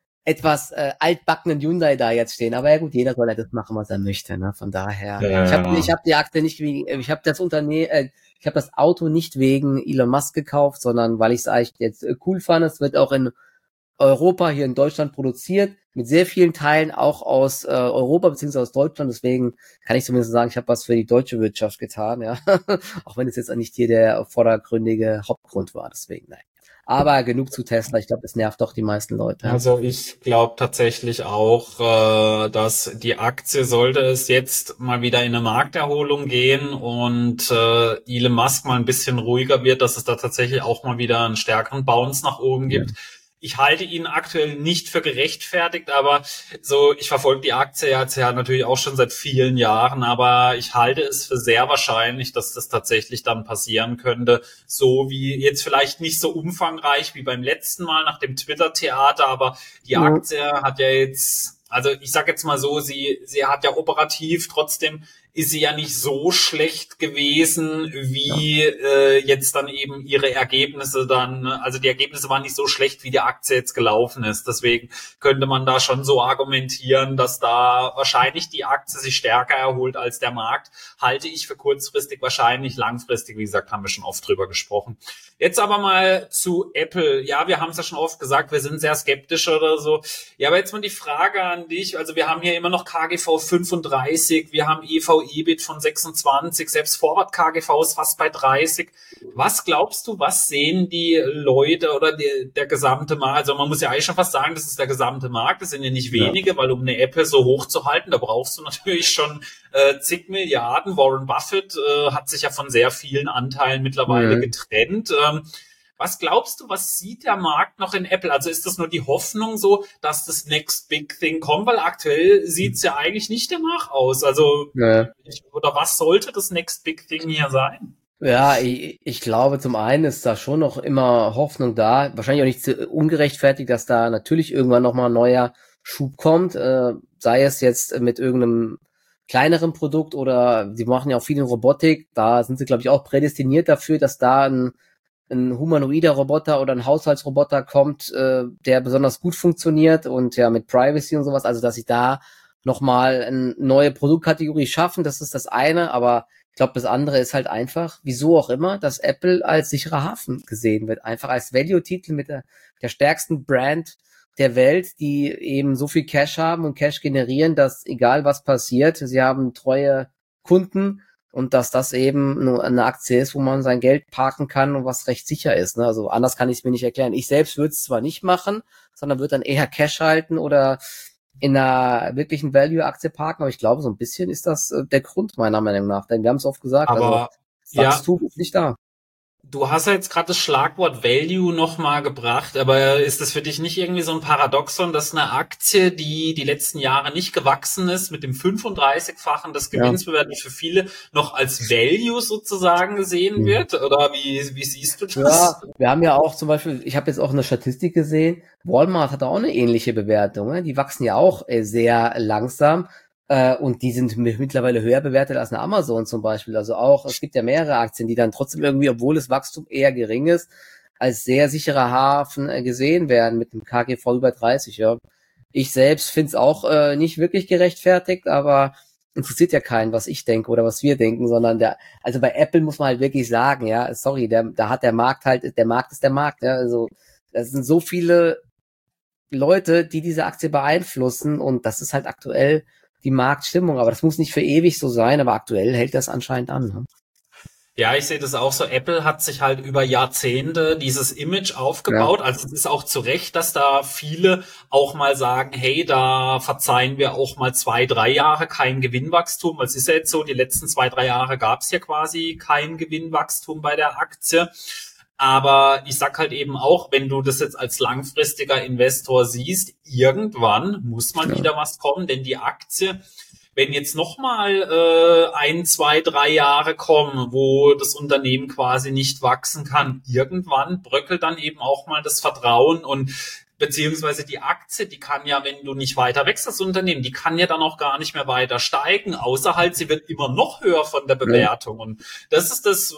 S2: etwas äh, altbackenen Hyundai da jetzt stehen. Aber ja gut, jeder soll ja das machen, was er möchte. Ne? Von daher,
S1: Ja.
S2: ich habe ich hab die Aktie nicht wegen, ich habe das Unternehmen, äh, ich habe das Auto nicht wegen Elon Musk gekauft, sondern weil ich es eigentlich jetzt äh, cool fand. Es wird auch in Europa, hier in Deutschland produziert, mit sehr vielen Teilen auch aus äh, Europa beziehungsweise aus Deutschland. Deswegen kann ich zumindest sagen, ich habe was für die deutsche Wirtschaft getan, ja. Auch wenn es jetzt nicht hier der vordergründige Hauptgrund war. Deswegen, nein. Aber genug zu Tesla. Ich glaube, es nervt doch die meisten Leute.
S1: Also ich glaube tatsächlich auch, äh, dass die Aktie, sollte es jetzt mal wieder in eine Markterholung gehen und äh, Elon Musk mal ein bisschen ruhiger wird, dass es da tatsächlich auch mal wieder einen stärkeren Bounce nach oben gibt. Ja. Ich halte ihn aktuell nicht für gerechtfertigt, aber so, ich verfolge die Aktie jetzt ja natürlich auch schon seit vielen Jahren, aber ich halte es für sehr wahrscheinlich, dass das tatsächlich dann passieren könnte, so wie jetzt vielleicht nicht so umfangreich wie beim letzten Mal nach dem Twitter-Theater, aber die ja. Aktie hat ja jetzt, also ich sag jetzt mal so, sie, sie hat ja operativ trotzdem ist sie ja nicht so schlecht gewesen, wie ja. äh, jetzt dann eben ihre Ergebnisse dann, also die Ergebnisse waren nicht so schlecht, wie die Aktie jetzt gelaufen ist. Deswegen könnte man da schon so argumentieren, dass da wahrscheinlich die Aktie sich stärker erholt als der Markt. Halte ich für kurzfristig, wahrscheinlich langfristig, wie gesagt, haben wir schon oft drüber gesprochen. Jetzt aber mal zu Apple. Ja, wir haben es ja schon oft gesagt, wir sind sehr skeptisch oder so. Ja, aber jetzt mal die Frage an dich. Also wir haben hier immer noch K G V fünfunddreißig, wir haben E V E B I T von sechsundzwanzig, selbst Forward K G V ist fast bei dreißig. Was glaubst du, was sehen die Leute oder die, der gesamte Markt? Also man muss ja eigentlich schon fast sagen, das ist der gesamte Markt. Das sind ja nicht wenige, ja. weil um eine Apple so hoch zu halten, da brauchst du natürlich schon äh, zig Milliarden. Warren Buffett äh, hat sich ja von sehr vielen Anteilen mittlerweile mhm. getrennt. Ähm, Was glaubst du, was sieht der Markt noch in Apple? Also ist das nur die Hoffnung so, dass das Next Big Thing kommt? Weil aktuell sieht's ja eigentlich nicht danach aus. Also, ja. ich, oder was sollte das Next Big Thing hier sein?
S2: Ja, ich, ich glaube, zum einen ist da schon noch immer Hoffnung da. Wahrscheinlich auch nicht zu ungerechtfertigt, dass da natürlich irgendwann nochmal ein neuer Schub kommt. Äh, sei es jetzt mit irgendeinem kleineren Produkt oder sie machen ja auch viel in Robotik. Da sind sie, glaube ich, auch prädestiniert dafür, dass da ein ein humanoider Roboter oder ein Haushaltsroboter kommt, äh, der besonders gut funktioniert und ja mit Privacy und sowas, also dass sie da nochmal eine neue Produktkategorie schaffen, das ist das eine, aber ich glaube, das andere ist halt einfach, wieso auch immer, dass Apple als sicherer Hafen gesehen wird, einfach als Value-Titel mit der, der stärksten Brand der Welt, die eben so viel Cash haben und Cash generieren, dass egal was passiert, sie haben treue Kunden, und dass das eben nur eine Aktie ist, wo man sein Geld parken kann und was recht sicher ist. Ne? Also anders kann ich es mir nicht erklären. Ich selbst würde es zwar nicht machen, sondern würde dann eher Cash halten oder in einer wirklichen Value-Aktie parken, aber ich glaube, so ein bisschen ist das äh, der Grund meiner Meinung nach. Denn wir haben es oft gesagt,
S1: aber
S2: also Wachstum ja. ist nicht da.
S1: Du hast ja jetzt gerade das Schlagwort Value nochmal gebracht, aber ist das für dich nicht irgendwie so ein Paradoxon, dass eine Aktie, die die letzten Jahre nicht gewachsen ist, mit dem fünfunddreißig-fachen des Gewinns ja. bewertet, für viele noch als Value sozusagen gesehen wird? Oder wie, wie siehst du das?
S2: Ja, wir haben ja auch zum Beispiel, ich habe jetzt auch eine Statistik gesehen, Walmart hat auch eine ähnliche Bewertung. Ne? Die wachsen ja auch sehr langsam. Und die sind mittlerweile höher bewertet als eine Amazon zum Beispiel. Also auch, es gibt ja mehrere Aktien, die dann trotzdem irgendwie, obwohl das Wachstum eher gering ist, als sehr sicherer Hafen gesehen werden mit dem K G V über dreißig. Ja. Ich selbst finde es auch äh, nicht wirklich gerechtfertigt, aber interessiert ja keinen, was ich denke oder was wir denken, sondern der, also bei Apple muss man halt wirklich sagen, ja, sorry, der, da hat der Markt halt, der Markt ist der Markt, ja, also das sind so viele Leute, die diese Aktie beeinflussen und das ist halt aktuell die Marktstimmung, aber das muss nicht für ewig so sein, aber aktuell hält das anscheinend an. Ne?
S1: Ja, ich sehe das auch so. Apple hat sich halt über Jahrzehnte dieses Image
S2: Ja,
S1: aufgebaut. Also es ist auch zu Recht, dass da viele auch mal sagen, hey, da verzeihen wir auch mal zwei, drei Jahre kein Gewinnwachstum. Weil es ist ja jetzt so, die letzten zwei, drei Jahre gab es ja quasi kein Gewinnwachstum bei der Aktie. Aber ich sag halt eben auch, wenn du das jetzt als langfristiger Investor siehst, irgendwann muss mal
S2: ja.
S1: wieder was kommen, denn die Aktie, wenn jetzt nochmal äh, ein, zwei, drei Jahre kommen, wo das Unternehmen quasi nicht wachsen kann, irgendwann bröckelt dann eben auch mal das Vertrauen und beziehungsweise die Aktie, die kann ja, wenn du nicht weiter wächst, das Unternehmen, die kann ja dann auch gar nicht mehr weiter steigen, außer halt, sie wird immer noch höher von der
S2: Ja.
S1: Bewertung. Und das ist das, äh,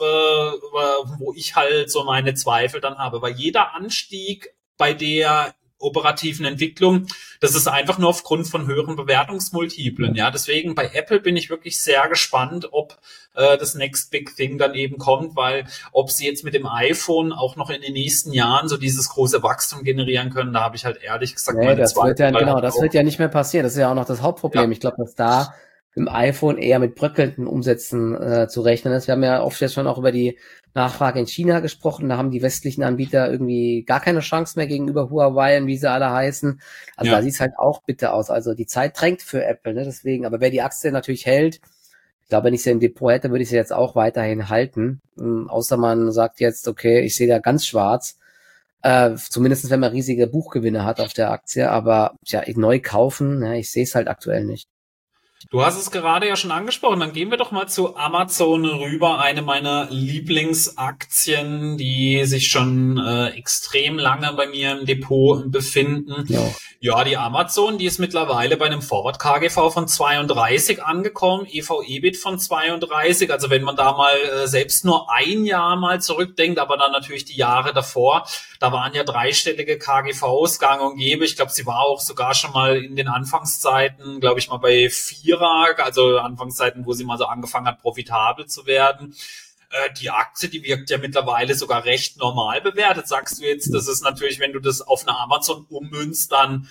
S1: wo ich halt so meine Zweifel dann habe, weil jeder Anstieg bei der operativen Entwicklung, das ist einfach nur aufgrund von höheren Bewertungsmultiplen. Ja, deswegen bei Apple bin ich wirklich sehr gespannt, ob äh, das Next Big Thing dann eben kommt, weil ob sie jetzt mit dem iPhone auch noch in den nächsten Jahren so dieses große Wachstum generieren können, da habe ich halt ehrlich gesagt
S2: Nee,
S1: meine
S2: das wird ja,
S1: Zweifel. Weil
S2: genau,
S1: halt
S2: das
S1: auch,
S2: wird ja nicht mehr passieren. Das ist ja auch noch das Hauptproblem.
S1: ja,
S2: Ich glaube, dass da im iPhone eher mit bröckelnden Umsätzen äh, zu rechnen ist. Wir haben ja oft jetzt schon auch über die Nachfrage in China gesprochen. Da haben die westlichen Anbieter irgendwie gar keine Chance mehr gegenüber Huawei und wie sie alle heißen. Also da
S1: ja.
S2: sieht's halt auch bitter aus. Also die Zeit drängt für Apple, ne? Deswegen. Aber wer die Aktie natürlich hält, ich glaube, wenn ich sie im Depot hätte, würde ich sie jetzt auch weiterhin halten. Ähm, außer man sagt jetzt, okay, ich sehe da ganz schwarz. Äh, zumindest wenn man riesige Buchgewinne hat auf der Aktie, aber ja, neu kaufen, ne, ich sehe es halt aktuell nicht.
S1: Du hast es gerade ja schon angesprochen, dann gehen wir doch mal zu Amazon rüber, eine meiner Lieblingsaktien, die sich schon äh, extrem lange bei mir im Depot befinden.
S2: Ja,
S1: Ja, die Amazon, die ist mittlerweile bei einem Forward K G V von zweiunddreißig angekommen, E V/EBIT von zweiunddreißig. Also wenn man da mal äh, selbst nur ein Jahr mal zurückdenkt, aber dann natürlich die Jahre davor, da waren ja dreistellige K G Vs gang und gäbe. Ich glaube, sie war auch sogar schon mal in den Anfangszeiten, glaube ich mal bei Vierer, also Anfangszeiten, wo sie mal so angefangen hat, profitabel zu werden. Äh, die Aktie, die wirkt ja mittlerweile sogar recht normal bewertet. Sagst du jetzt, das ist natürlich, wenn du das auf eine Amazon ummünzt, dann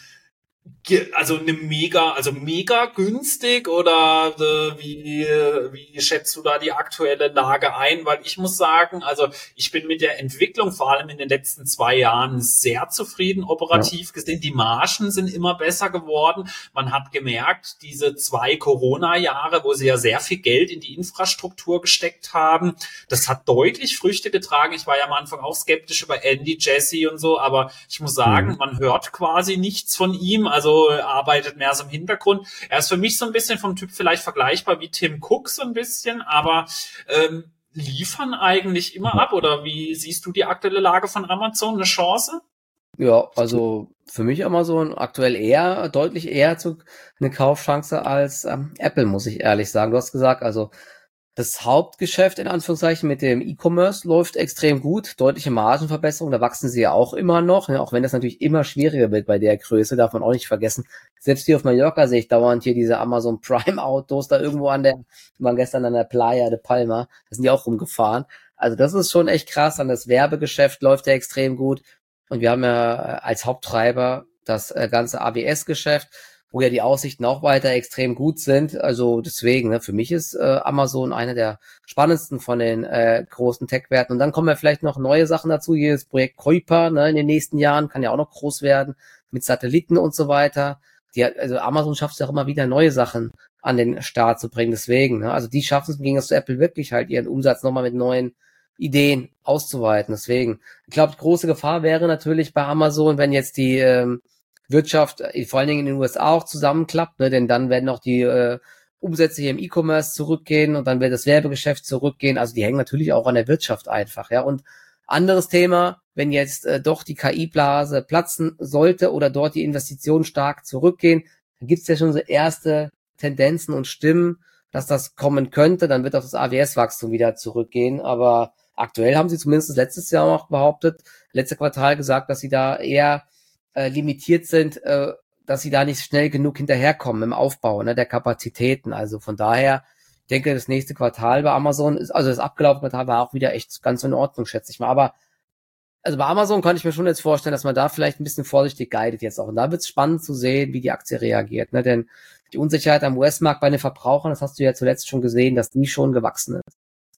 S1: also eine mega, also mega günstig oder äh, wie, wie schätzt du da die aktuelle Lage ein? Weil ich muss sagen, also ich bin mit der Entwicklung vor allem in den letzten zwei Jahren sehr zufrieden
S2: ja,
S1: operativ gesehen. Die Margen sind immer besser geworden. Man hat gemerkt, diese zwei Corona-Jahre, wo sie ja sehr viel Geld in die Infrastruktur gesteckt haben, das hat deutlich Früchte getragen. Ich war ja am Anfang auch skeptisch über Andy Jassy und so, aber ich muss sagen,
S2: mhm.
S1: man hört quasi nichts von ihm. Also arbeitet mehr so im Hintergrund. Er ist für mich so ein bisschen vom Typ vielleicht vergleichbar wie Tim Cook so ein bisschen, aber ähm, liefern eigentlich immer ab. Oder wie siehst du die aktuelle Lage von Amazon? Eine Chance?
S2: Ja, also für mich Amazon aktuell eher, deutlich eher zu eine Kaufchance als ähm, Apple, muss ich ehrlich sagen. Du hast gesagt, also das Hauptgeschäft in Anführungszeichen mit dem E-Commerce läuft extrem gut, deutliche Margenverbesserung, da wachsen sie ja auch immer noch, ne, auch wenn das natürlich immer schwieriger wird bei der Größe, darf man auch nicht vergessen. Selbst hier auf Mallorca sehe ich dauernd hier diese Amazon Prime Autos da irgendwo an der, wir waren gestern an der Playa de Palma, da sind die auch rumgefahren. Also das ist schon echt krass, dann das Werbegeschäft läuft ja extrem gut und wir haben ja äh, als Haupttreiber das äh, ganze A W S-Geschäft, wo ja die Aussichten auch weiter extrem gut sind. Also deswegen, ne, für mich ist äh, Amazon einer der spannendsten von den äh, großen Tech-Werten. Und dann kommen ja vielleicht noch neue Sachen dazu. Hier das Projekt Kuiper, ne, in den nächsten Jahren kann ja auch noch groß werden mit Satelliten und so weiter. Die, also Amazon schafft es ja auch immer wieder neue Sachen an den Start zu bringen. Deswegen, ne, also die schaffen es im Gegensatz zu Apple wirklich halt ihren Umsatz nochmal mit neuen Ideen auszuweiten. Deswegen, ich glaube, große Gefahr wäre natürlich bei Amazon, wenn jetzt die ähm, Wirtschaft, äh, vor allen Dingen in den U S A auch zusammenklappt, ne? Denn dann werden auch die äh, Umsätze hier im E-Commerce zurückgehen und dann wird das Werbegeschäft zurückgehen. Also die hängen natürlich auch an der Wirtschaft einfach, ja. Und anderes Thema, wenn jetzt äh, doch die K I-Blase platzen sollte oder dort die Investitionen stark zurückgehen, dann gibt's ja schon so erste Tendenzen und Stimmen, dass das kommen könnte. Dann wird auch das A W S-Wachstum wieder zurückgehen. Aber aktuell haben sie zumindest letztes Jahr auch behauptet, letzte Quartal gesagt, dass sie da eher äh, limitiert sind, äh, dass sie da nicht schnell genug hinterherkommen im Aufbau, ne, der Kapazitäten. Also von daher, ich denke, das nächste Quartal bei Amazon ist, also das abgelaufene Quartal war auch wieder echt ganz in Ordnung, schätze ich mal. Aber also bei Amazon kann ich mir schon jetzt vorstellen, dass man da vielleicht ein bisschen vorsichtig guidet jetzt auch. Und da wird es spannend zu sehen, wie die Aktie reagiert, ne? Denn die Unsicherheit am U S-Markt bei den Verbrauchern, das hast du ja zuletzt schon gesehen, dass die schon gewachsen ist.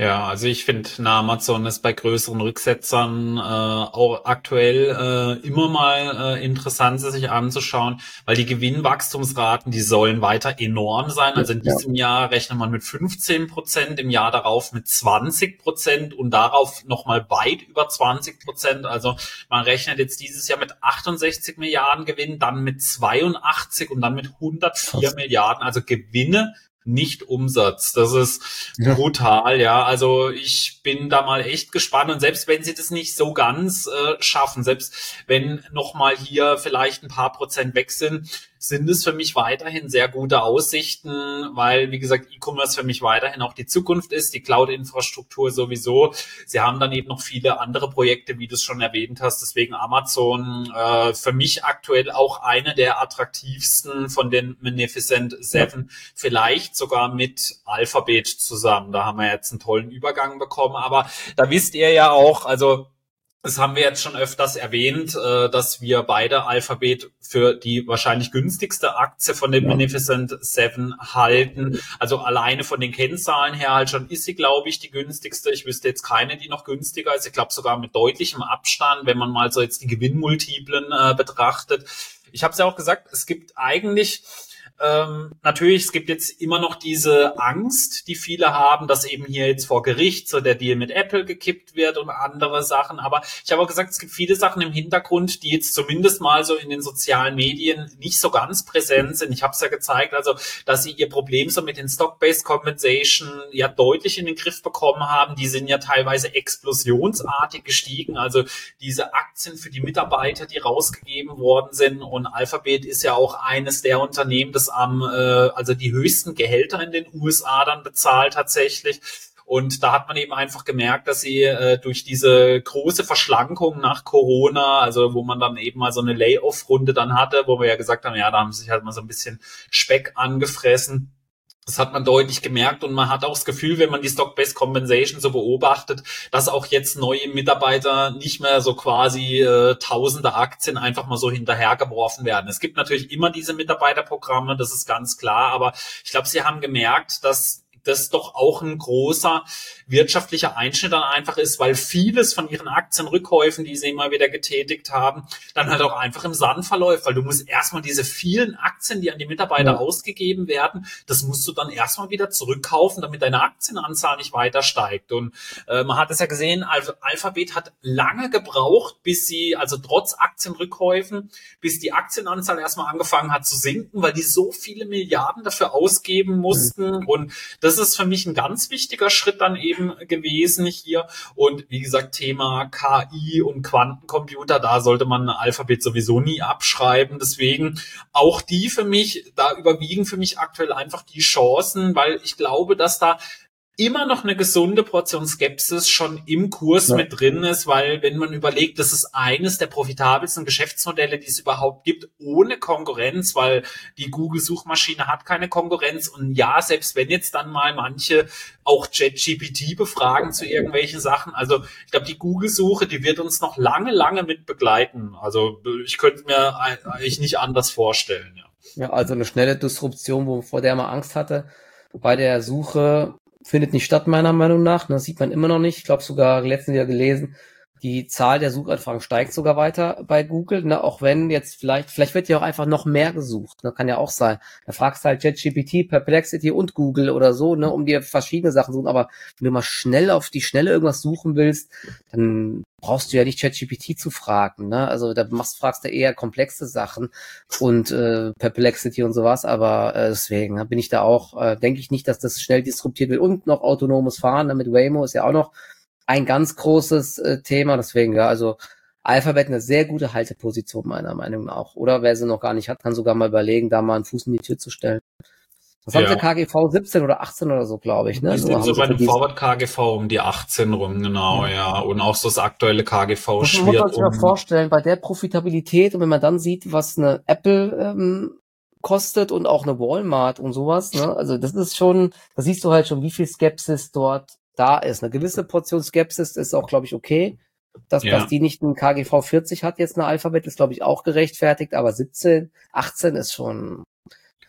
S1: Ja, also ich finde, na, Amazon ist bei größeren Rücksetzern äh, auch aktuell äh, immer mal äh, interessant, sich anzuschauen, weil die Gewinnwachstumsraten, die sollen weiter enorm sein. Also in
S2: Ja.
S1: diesem Jahr rechnet man mit fünfzehn Prozent, im Jahr darauf mit zwanzig Prozent und darauf nochmal weit über zwanzig Prozent. Also man rechnet jetzt dieses Jahr mit achtundsechzig Milliarden Gewinn, dann mit zweiundachtzig und dann mit hundertvier
S2: Krass.
S1: Milliarden, also Gewinne, nicht Umsatz. Das ist
S2: Ja.
S1: brutal, ja. Also ich bin da mal echt gespannt und selbst wenn sie das nicht so ganz äh, schaffen, selbst wenn nochmal hier vielleicht ein paar Prozent weg sind, sind es für mich weiterhin sehr gute Aussichten, weil, wie gesagt, E-Commerce für mich weiterhin auch die Zukunft ist, die Cloud-Infrastruktur sowieso. Sie haben dann eben noch viele andere Projekte, wie du es schon erwähnt hast, deswegen Amazon äh, für mich aktuell auch eine der attraktivsten von den Magnificent Seven, ja. Vielleicht sogar mit Alphabet zusammen. Da haben wir jetzt einen tollen Übergang bekommen, aber da wisst ihr ja auch, also das haben wir jetzt schon öfters erwähnt, dass wir beide Alphabet für die wahrscheinlich günstigste Aktie von den ja. Magnificent Seven halten. Also alleine von den Kennzahlen her halt schon ist sie, glaube ich, die günstigste. Ich wüsste jetzt keine, die noch günstiger ist. Ich glaube sogar mit deutlichem Abstand, wenn man mal so jetzt die Gewinnmultiplen äh, betrachtet. Ich habe es ja auch gesagt, es gibt eigentlich Ähm, natürlich, es gibt jetzt immer noch diese Angst, die viele haben, dass eben hier jetzt vor Gericht so der Deal mit Apple gekippt wird und andere Sachen. Aber ich habe auch gesagt, es gibt viele Sachen im Hintergrund, die jetzt zumindest mal so in den sozialen Medien nicht so ganz präsent sind. Ich habe es ja gezeigt, also dass sie ihr Problem so mit den Stock-Based Compensation ja deutlich in den Griff bekommen haben. Die sind ja teilweise explosionsartig gestiegen. Also diese Aktien für die Mitarbeiter, die rausgegeben worden sind. Und Alphabet ist ja auch eines der Unternehmen, das am, äh, also die höchsten Gehälter in den U S A dann bezahlt tatsächlich. Und da hat man eben einfach gemerkt, dass sie äh, durch diese große Verschlankung nach Corona, also wo man dann eben mal so eine Layoff-Runde dann hatte, wo wir ja gesagt haben, ja, da haben sie sich halt mal so ein bisschen Speck angefressen. Das hat man deutlich gemerkt und man hat auch das Gefühl, wenn man die Stock-Based Compensation so beobachtet, dass auch jetzt neue Mitarbeiter nicht mehr so quasi äh, tausende Aktien einfach mal so hinterhergeworfen werden. Es gibt natürlich immer diese Mitarbeiterprogramme, das ist ganz klar, aber ich glaube, sie haben gemerkt, dass das doch auch ein großer wirtschaftlicher Einschnitt dann einfach ist, weil vieles von ihren Aktienrückkäufen, die sie immer wieder getätigt haben, dann halt auch einfach im Sand verläuft, weil du musst erstmal diese vielen Aktien, die an die Mitarbeiter ja. ausgegeben werden, das musst du dann erstmal wieder zurückkaufen, damit deine Aktienanzahl nicht weiter steigt. Und äh, man hat es ja gesehen, Alph- Alphabet hat lange gebraucht, bis sie, also trotz Aktienrückkäufen, bis die Aktienanzahl erstmal angefangen hat zu sinken, weil die so viele Milliarden dafür ausgeben mussten mhm. und das Das ist für mich ein ganz wichtiger Schritt dann eben gewesen hier. Und wie gesagt, Thema K I und Quantencomputer, da sollte man Alphabet sowieso nie abschreiben. Deswegen auch die für mich, da überwiegen für mich aktuell einfach die Chancen, weil ich glaube, dass da immer noch eine gesunde Portion Skepsis schon im Kurs ja. mit drin ist, weil wenn man überlegt, das ist eines der profitabelsten Geschäftsmodelle, die es überhaupt gibt, ohne Konkurrenz, weil die Google-Suchmaschine hat keine Konkurrenz und ja, selbst wenn jetzt dann mal manche auch ChatGPT befragen zu irgendwelchen Sachen, also ich glaube, die Google-Suche, die wird uns noch lange, lange mit begleiten. Also ich könnte mir eigentlich nicht anders vorstellen. Ja,
S2: ja also eine schnelle Disruption, wo vor der man Angst hatte, bei der Suche findet nicht statt, meiner Meinung nach. Das sieht man immer noch nicht. Ich glaube sogar, letztens wieder gelesen, die Zahl der Suchanfragen steigt sogar weiter bei Google, ne? Auch wenn jetzt vielleicht, vielleicht wird ja auch einfach noch mehr gesucht, ne? Kann ja auch sein. Da fragst du halt ChatGPT, Perplexity und Google oder so, ne? Um dir verschiedene Sachen suchen. Aber wenn du mal schnell auf die Schnelle irgendwas suchen willst, dann brauchst du ja nicht ChatGPT zu fragen, ne? Also da machst, fragst du eher komplexe Sachen und äh, Perplexity und sowas. Aber äh, deswegen ne, bin ich da auch, äh, denke ich nicht, dass das schnell disruptiert wird. Und noch autonomes Fahren, ne? Mit Waymo ist ja auch noch ein ganz großes äh, Thema, deswegen, ja, also Alphabet eine sehr gute Halteposition, meiner Meinung nach auch. Oder wer sie noch gar nicht hat, kann sogar mal überlegen, da mal einen Fuß in die Tür zu stellen. Was ja. haben sie, K G V siebzehn oder achtzehn oder so, glaube ich, ne?
S1: Die
S2: So
S1: sind so bei dem
S2: diesen...
S1: Forward K G V um die achtzehn rum, genau, ja. ja. Und auch so das aktuelle K G V
S2: schwirrt. Das muss man sich um... mal vorstellen, bei der Profitabilität und wenn man dann sieht, was eine Apple ähm, kostet und auch eine Walmart und sowas, ne? Also das ist schon, da siehst du halt schon, wie viel Skepsis dort da ist. Eine gewisse Portion Skepsis ist auch, glaube ich, okay. Dass, ja. dass die nicht einen K G V vierzig hat, jetzt eine Alphabet, ist, glaube ich, auch gerechtfertigt, aber siebzehn, achtzehn ist schon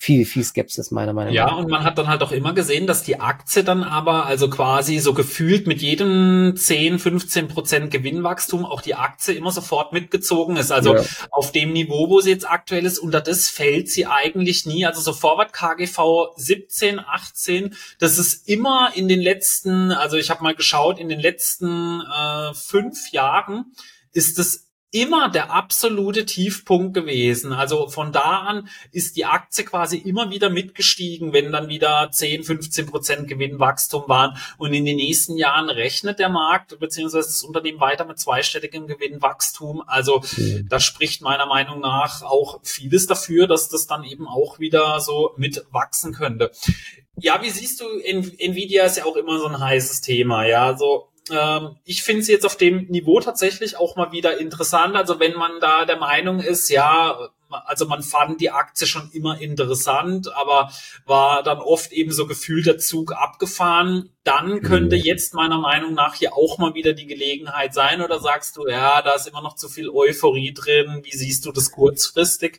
S2: viel, viel Skepsis meiner Meinung
S1: Ja,
S2: nach.
S1: und man hat dann halt auch immer gesehen, dass die Aktie dann aber, also quasi so gefühlt mit jedem zehn, fünfzehn Prozent Gewinnwachstum auch die Aktie immer sofort mitgezogen ist. Also
S2: Ja.
S1: auf dem Niveau, wo sie jetzt aktuell ist, unter das fällt sie eigentlich nie. Also so Forward K G V siebzehn, achtzehn, das ist immer in den letzten, also ich habe mal geschaut, in den letzten äh, fünf Jahren ist es immer der absolute Tiefpunkt gewesen. Also von da an ist die Aktie quasi immer wieder mitgestiegen, wenn dann wieder zehn, fünfzehn Prozent Gewinnwachstum waren. Und in den nächsten Jahren rechnet der Markt bzw. das Unternehmen weiter mit zweistelligem Gewinnwachstum. Also
S2: Mhm.
S1: das spricht meiner Meinung nach auch vieles dafür, dass das dann eben auch wieder so mitwachsen könnte. Ja, wie siehst du, Nvidia ist ja auch immer so ein heißes Thema, ja, so. Ich finde es jetzt auf dem Niveau tatsächlich auch mal wieder interessant. Also wenn man da der Meinung ist, ja, also man fand die Aktie schon immer interessant, aber war dann oft eben so gefühlt der Zug abgefahren, dann könnte jetzt meiner Meinung nach hier auch mal wieder die Gelegenheit sein. Oder sagst du, ja, da ist immer noch zu viel Euphorie drin. Wie siehst du das kurzfristig?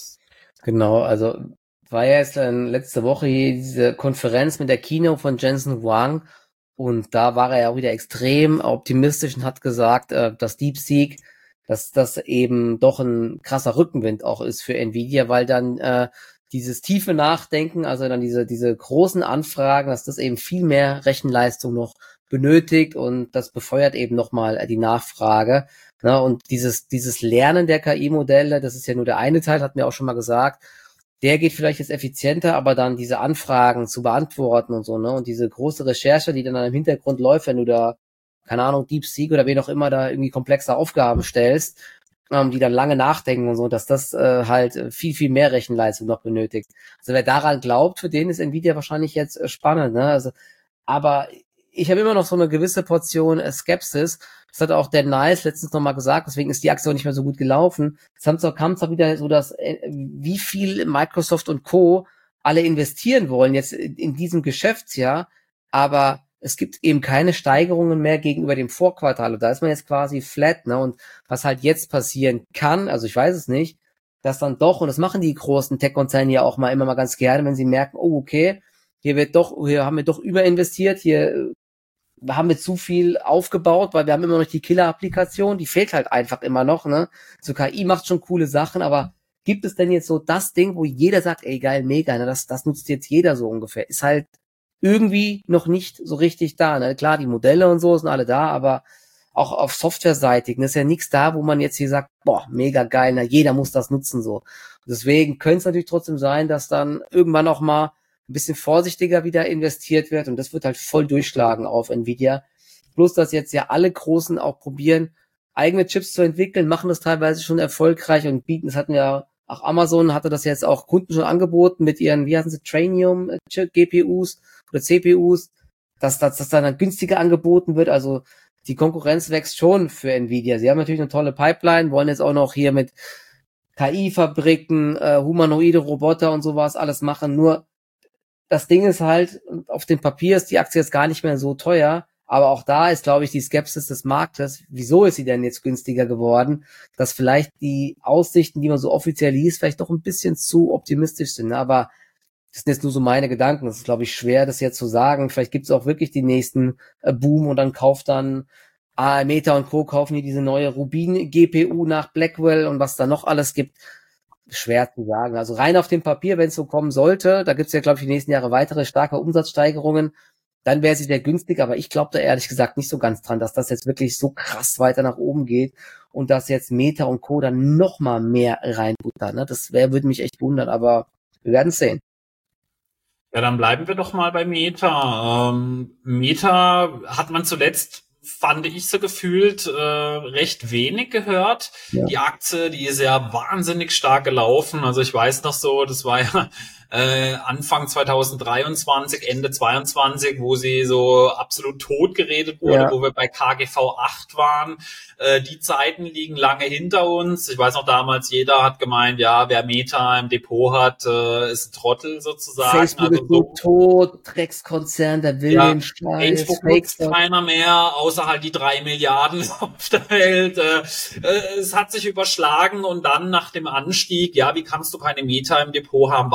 S2: Genau, also war ja jetzt dann letzte Woche hier diese Konferenz mit der Keynote von Jensen Huang. Und da war er ja auch wieder extrem optimistisch und hat gesagt, äh, dass DeepSeek, dass das eben doch ein krasser Rückenwind auch ist für Nvidia, weil dann äh, dieses tiefe Nachdenken, also dann diese diese großen Anfragen, dass das eben viel mehr Rechenleistung noch benötigt und das befeuert eben nochmal die Nachfrage. Ne? Und dieses dieses Lernen der K I-Modelle, das ist ja nur der eine Teil, hatten wir auch schon mal gesagt, der geht vielleicht jetzt effizienter, aber dann diese Anfragen zu beantworten und so, ne, und diese große Recherche, die dann im Hintergrund läuft, wenn du da, keine Ahnung, DeepSeek oder wen auch immer da irgendwie komplexe Aufgaben stellst, ähm, die dann lange nachdenken und so, dass das äh, halt viel, viel mehr Rechenleistung noch benötigt. Also wer daran glaubt, für den ist Nvidia wahrscheinlich jetzt äh, spannend, ne, also, aber ich habe immer noch so eine gewisse Portion äh, Skepsis. Das hat auch der Nice letztens nochmal gesagt, deswegen ist die Aktie auch nicht mehr so gut gelaufen. Es kam zwar wieder so, dass äh, wie viel Microsoft und Co. alle investieren wollen jetzt in diesem Geschäftsjahr, aber es gibt eben keine Steigerungen mehr gegenüber dem Vorquartal. Und da ist man jetzt quasi flat, ne? Und was halt jetzt passieren kann, also ich weiß es nicht, dass dann doch, und das machen die großen Tech-Konzerne ja auch mal immer mal ganz gerne, wenn sie merken, oh okay, hier wird doch, hier haben wir doch überinvestiert, hier haben wir zu viel aufgebaut, weil wir haben immer noch die Killer-Applikation, die fehlt halt einfach immer noch, ne? So K I macht schon coole Sachen, aber gibt es denn jetzt so das Ding, wo jeder sagt, ey geil, mega, ne? Das, das nutzt jetzt jeder so ungefähr. Ist halt irgendwie noch nicht so richtig da, ne? Klar, die Modelle und so sind alle da, aber auch auf Softwareseitigen ist ja nichts da, wo man jetzt hier sagt, boah, mega geil, na, jeder muss das nutzen, so. Deswegen könnte es natürlich trotzdem sein, dass dann irgendwann auch mal ein bisschen vorsichtiger wieder investiert wird und das wird halt voll durchschlagen auf Nvidia. Bloß, dass jetzt ja alle Großen auch probieren, eigene Chips zu entwickeln, machen das teilweise schon erfolgreich und bieten, das hatten ja, auch Amazon hatte das jetzt auch Kunden schon angeboten mit ihren, wie heißen sie, Trainium G P Us oder C P Us, dass das dass dann günstiger angeboten wird, also die Konkurrenz wächst schon für Nvidia. Sie haben natürlich eine tolle Pipeline, wollen jetzt auch noch hier mit K I-Fabriken, äh, humanoide Roboter und sowas alles machen, nur das Ding ist halt, auf dem Papier ist die Aktie jetzt gar nicht mehr so teuer, aber auch da ist, glaube ich, die Skepsis des Marktes, wieso ist sie denn jetzt günstiger geworden, dass vielleicht die Aussichten, die man so offiziell liest, vielleicht doch ein bisschen zu optimistisch sind, aber das sind jetzt nur so meine Gedanken, das ist, glaube ich, schwer, das jetzt zu sagen, vielleicht gibt es auch wirklich die nächsten äh, Boom und dann kauft dann ah, Meta und Co. kaufen hier diese neue Rubin-G P U nach Blackwell und was da noch alles gibt. Schwer zu sagen. Also rein auf dem Papier, wenn es so kommen sollte, da gibt es ja, glaube ich, die nächsten Jahre weitere starke Umsatzsteigerungen, dann wäre sie sehr günstig, aber ich glaube da ehrlich gesagt nicht so ganz dran, dass das jetzt wirklich so krass weiter nach oben geht und dass jetzt Meta und Co. dann noch mal mehr reinbuttern. Ne? Das wär, würde mich echt wundern, aber wir werden es sehen.
S1: Ja, dann bleiben wir doch mal bei Meta. Ähm, Meta hat man zuletzt, fand ich so gefühlt, äh, recht wenig gehört. Ja. Die Aktie, die ist ja wahnsinnig stark gelaufen. Also ich weiß noch so, das war ja äh, Anfang zwanzig dreiundzwanzig, Ende zweiundzwanzig, wo sie so absolut tot geredet wurde, ja. Wo wir bei K G V acht waren. Äh, die Zeiten liegen lange hinter uns. Ich weiß noch damals, jeder hat gemeint, ja, wer Meta im Depot hat, äh, ist ein Trottel sozusagen.
S2: Facebook also ist so tot, Dreckskonzern, der will
S1: ja,
S2: den Scheiß.
S1: Facebook nutzt keiner mehr, außer halt die drei Milliarden auf der Welt. Äh, äh, es hat sich überschlagen und dann nach dem Anstieg, ja, wie kannst du keine Meta im Depot haben? War doch klar,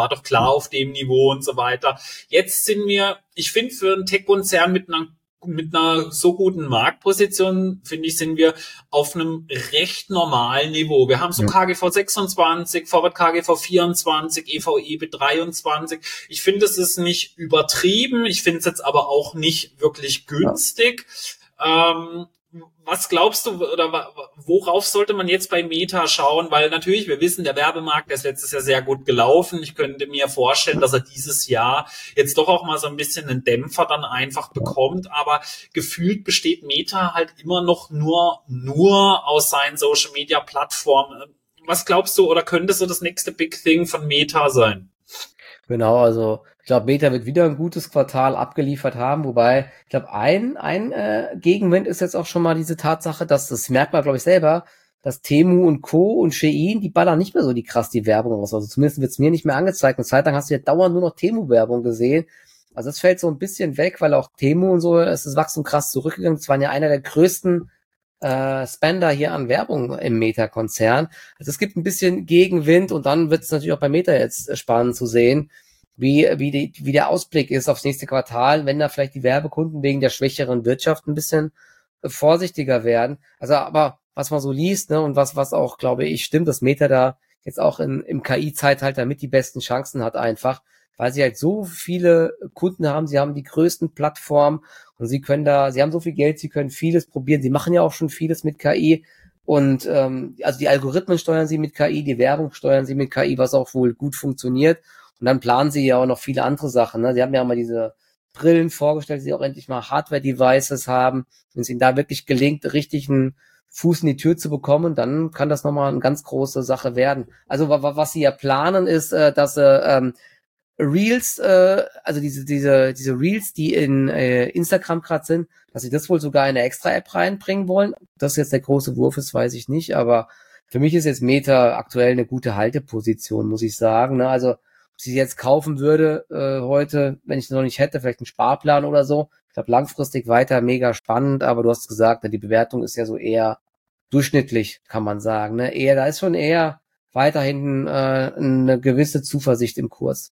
S1: Jahr auf dem Niveau und so weiter. Jetzt sind wir, ich finde, für einen Tech-Konzern mit einer mit einer so guten Marktposition, finde ich, sind wir auf einem recht normalen Niveau. Wir haben so K G V sechsundzwanzig, Forward K G V vierundzwanzig, E V E B dreiundzwanzig. Ich finde, es ist nicht übertrieben. Ich finde es jetzt aber auch nicht wirklich günstig. Ja. Ähm, Was glaubst du, oder worauf sollte man jetzt bei Meta schauen? Weil natürlich, wir wissen, der Werbemarkt, der ist letztes Jahr sehr gut gelaufen. Ich könnte mir vorstellen, dass er dieses Jahr jetzt doch auch mal so ein bisschen einen Dämpfer dann einfach bekommt. Aber gefühlt besteht Meta halt immer noch nur, nur aus seinen Social-Media-Plattformen. Was glaubst du, oder könnte so das nächste Big Thing von Meta sein?
S2: Genau, also ich glaube, Meta wird wieder ein gutes Quartal abgeliefert haben, wobei ich glaube, ein ein äh, Gegenwind ist jetzt auch schon mal diese Tatsache, dass das merkt man, glaube ich, selber, dass Temu und Co. und Shein, die ballern nicht mehr so die krass die Werbung raus. Also zumindest wird es mir nicht mehr angezeigt. Eine Zeit lang hast du ja dauernd nur noch Temu-Werbung gesehen. Also das fällt so ein bisschen weg, weil auch Temu und so, es ist Wachstum krass zurückgegangen. Das waren ja einer der größten äh, Spender hier an Werbung im Meta-Konzern. Also es gibt ein bisschen Gegenwind und dann wird es natürlich auch bei Meta jetzt spannend zu sehen, wie wie die, wie der Ausblick ist aufs nächste Quartal, wenn da vielleicht die Werbekunden wegen der schwächeren Wirtschaft ein bisschen vorsichtiger werden. Also aber was man so liest, ne, und was was auch, glaube ich, stimmt, dass Meta da jetzt auch in, im K I-Zeitalter mit die besten Chancen hat einfach, weil sie halt so viele Kunden haben, sie haben die größten Plattformen und sie können da, sie haben so viel Geld, sie können vieles probieren, sie machen ja auch schon vieles mit K I und ähm, also die Algorithmen steuern sie mit K I, die Werbung steuern sie mit K I, was auch wohl gut funktioniert. Und dann planen sie ja auch noch viele andere Sachen. Ne? Sie haben ja auch mal diese Brillen vorgestellt, die auch endlich mal Hardware-Devices haben. Wenn es ihnen da wirklich gelingt, richtig einen Fuß in die Tür zu bekommen, dann kann das nochmal eine ganz große Sache werden. Also was sie ja planen, ist, dass sie ähm, Reels, äh, also diese diese diese Reels, die in äh, Instagram gerade sind, dass sie das wohl sogar in eine Extra-App reinbringen wollen. Das jetzt der große Wurf ist, weiß ich nicht. Aber für mich ist jetzt Meta aktuell eine gute Halteposition, muss ich sagen. Ne? Also ob ich sie jetzt kaufen würde äh, heute, wenn ich es noch nicht hätte, vielleicht einen Sparplan oder so. Ich glaube, langfristig weiter mega spannend, aber du hast gesagt, die Bewertung ist ja so eher durchschnittlich, kann man sagen. Ne? Eher, da ist schon eher weiterhin äh, eine gewisse Zuversicht im Kurs.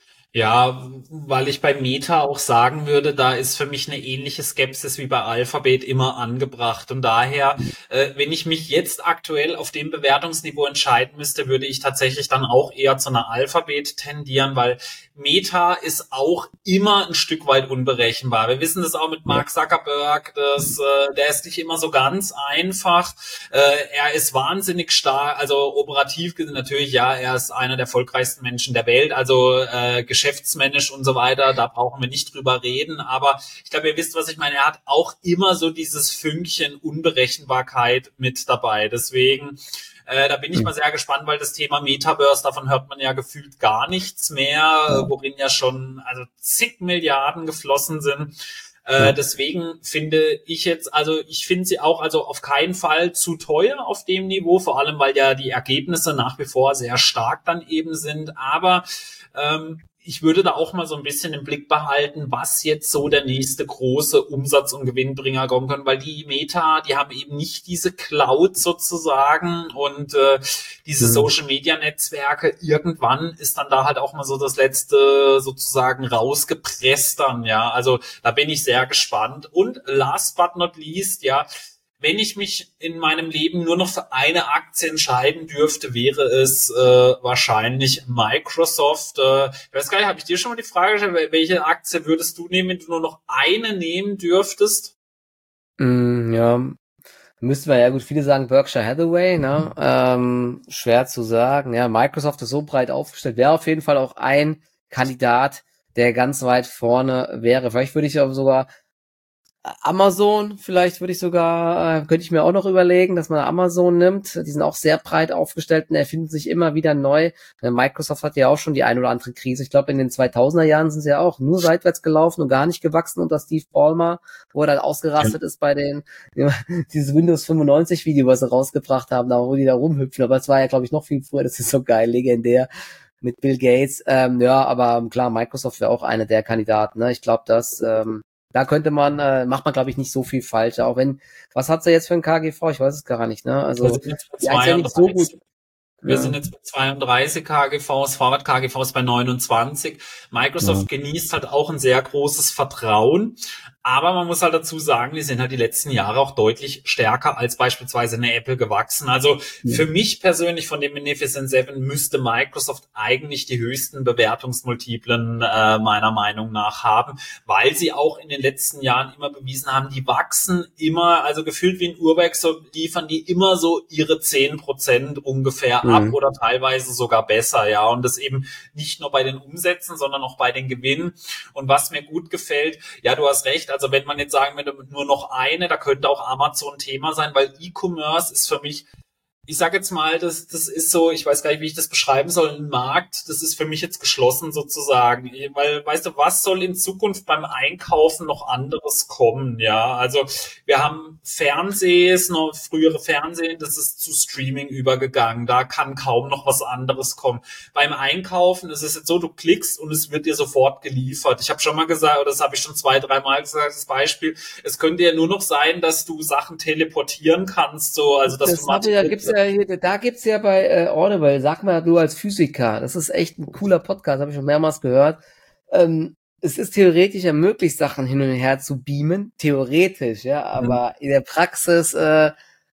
S1: Ja, weil ich bei Meta auch sagen würde, da ist für mich eine ähnliche Skepsis wie bei Alphabet immer angebracht. Und daher, äh, wenn ich mich jetzt aktuell auf dem Bewertungsniveau entscheiden müsste, würde ich tatsächlich dann auch eher zu einer Alphabet tendieren, weil Meta ist auch immer ein Stück weit unberechenbar. Wir wissen das auch mit Mark Zuckerberg, dass, äh, der ist nicht immer so ganz einfach. Äh, er ist wahnsinnig stark, also operativ gesehen natürlich, ja, er ist einer der erfolgreichsten Menschen der Welt, also äh, geschäftsmännisch und so weiter, da brauchen wir nicht drüber reden, aber ich glaube, ihr wisst, was ich meine, er hat auch immer so dieses Fünkchen Unberechenbarkeit mit dabei, deswegen Äh, da bin ich mal sehr gespannt, weil das Thema Metaverse, davon hört man ja gefühlt gar nichts mehr, worin ja schon also zig Milliarden geflossen sind. Äh, deswegen finde ich jetzt, also ich finde sie auch also auf keinen Fall zu teuer auf dem Niveau, vor allem weil ja die Ergebnisse nach wie vor sehr stark dann eben sind, aber ähm, ich würde da auch mal so ein bisschen im Blick behalten, was jetzt so der nächste große Umsatz- und Gewinnbringer kommen können, weil die Meta, die haben eben nicht diese Cloud sozusagen und äh, diese mhm. Social-Media-Netzwerke. Irgendwann ist dann da halt auch mal so das letzte sozusagen rausgepresst dann, ja. Also da bin ich sehr gespannt. Und last but not least, ja, wenn ich mich in meinem Leben nur noch für eine Aktie entscheiden dürfte, wäre es äh, wahrscheinlich Microsoft. Äh, ich weiß gar nicht, habe ich dir schon mal die Frage gestellt, welche Aktie würdest du nehmen, wenn du nur noch eine nehmen dürftest?
S2: Mm, ja, müsste man ja gut, viele sagen Berkshire Hathaway, ne? Ähm, schwer zu sagen. Ja, Microsoft ist so breit aufgestellt, wäre auf jeden Fall auch ein Kandidat, der ganz weit vorne wäre. Vielleicht würde ich aber sogar Amazon, vielleicht würde ich sogar, äh, könnte ich mir auch noch überlegen, dass man Amazon nimmt. Die sind auch sehr breit aufgestellt und erfinden sich immer wieder neu. Microsoft hat ja auch schon die ein oder andere Krise. Ich glaube, in den zweitausender Jahren sind sie ja auch nur seitwärts gelaufen und gar nicht gewachsen unter Steve Ballmer, wo er dann ausgerastet ja. ist bei den, ja, dieses Windows fünfundneunzig Video, was sie rausgebracht haben, da wo die da rumhüpfen. Aber es war ja, glaube ich, noch viel früher. Das ist so geil, legendär mit Bill Gates. Ähm, ja, aber klar, Microsoft wäre auch einer der Kandidaten. Ne? Ich glaube, dass ähm, da könnte man, äh, macht man, glaube ich, nicht so viel falsch. Auch wenn, was hat sie jetzt für ein K G V? Ich weiß es gar nicht, ne? Also, die ist ja nicht so gut.
S1: Wir
S2: Ja.
S1: sind jetzt bei zweiunddreißig K G Vs, Forward-K G Vs bei neunundzwanzig. Microsoft
S2: Ja.
S1: genießt halt auch ein sehr großes Vertrauen. Aber man muss halt dazu sagen, die sind halt die letzten Jahre auch deutlich stärker als beispielsweise eine Apple gewachsen. Also
S2: Ja.
S1: für mich persönlich von dem Magnificent Seven müsste Microsoft eigentlich die höchsten Bewertungsmultiplen äh, meiner Meinung nach haben, weil sie auch in den letzten Jahren immer bewiesen haben, die wachsen immer, also gefühlt wie ein Uhrwerk, so liefern die immer so ihre zehn Prozent ungefähr ab
S2: Mhm.
S1: oder teilweise sogar besser, ja. Und das eben nicht nur bei den Umsätzen, sondern auch bei den Gewinnen. Und was mir gut gefällt, ja, du hast recht, also wenn man jetzt sagen würde, nur noch eine, da könnte auch Amazon Thema sein, weil E-Commerce ist für mich, ich sage jetzt mal, das, das ist so, ich weiß gar nicht, wie ich das beschreiben soll, ein Markt, das ist für mich jetzt geschlossen sozusagen, weil, weißt du, was soll in Zukunft beim Einkaufen noch anderes kommen, ja, also wir haben Fernsehs, noch frühere Fernsehen, das ist zu Streaming übergegangen, da kann kaum noch was anderes kommen. Beim Einkaufen ist es jetzt so, du klickst und es wird dir sofort geliefert. Ich habe schon mal gesagt, oder das habe ich schon zwei, dreimal gesagt, das Beispiel, es könnte ja nur noch sein, dass du Sachen teleportieren kannst, so, also dass
S2: Das
S1: du
S2: habe ja, gibt's ja hier, da gibt's ja bei äh, Audible, sag mal du als Physiker, das ist echt ein cooler Podcast, habe ich schon mehrmals gehört. Ähm, es ist theoretisch ja möglich, Sachen hin und her zu beamen, theoretisch, ja, aber in der Praxis, äh,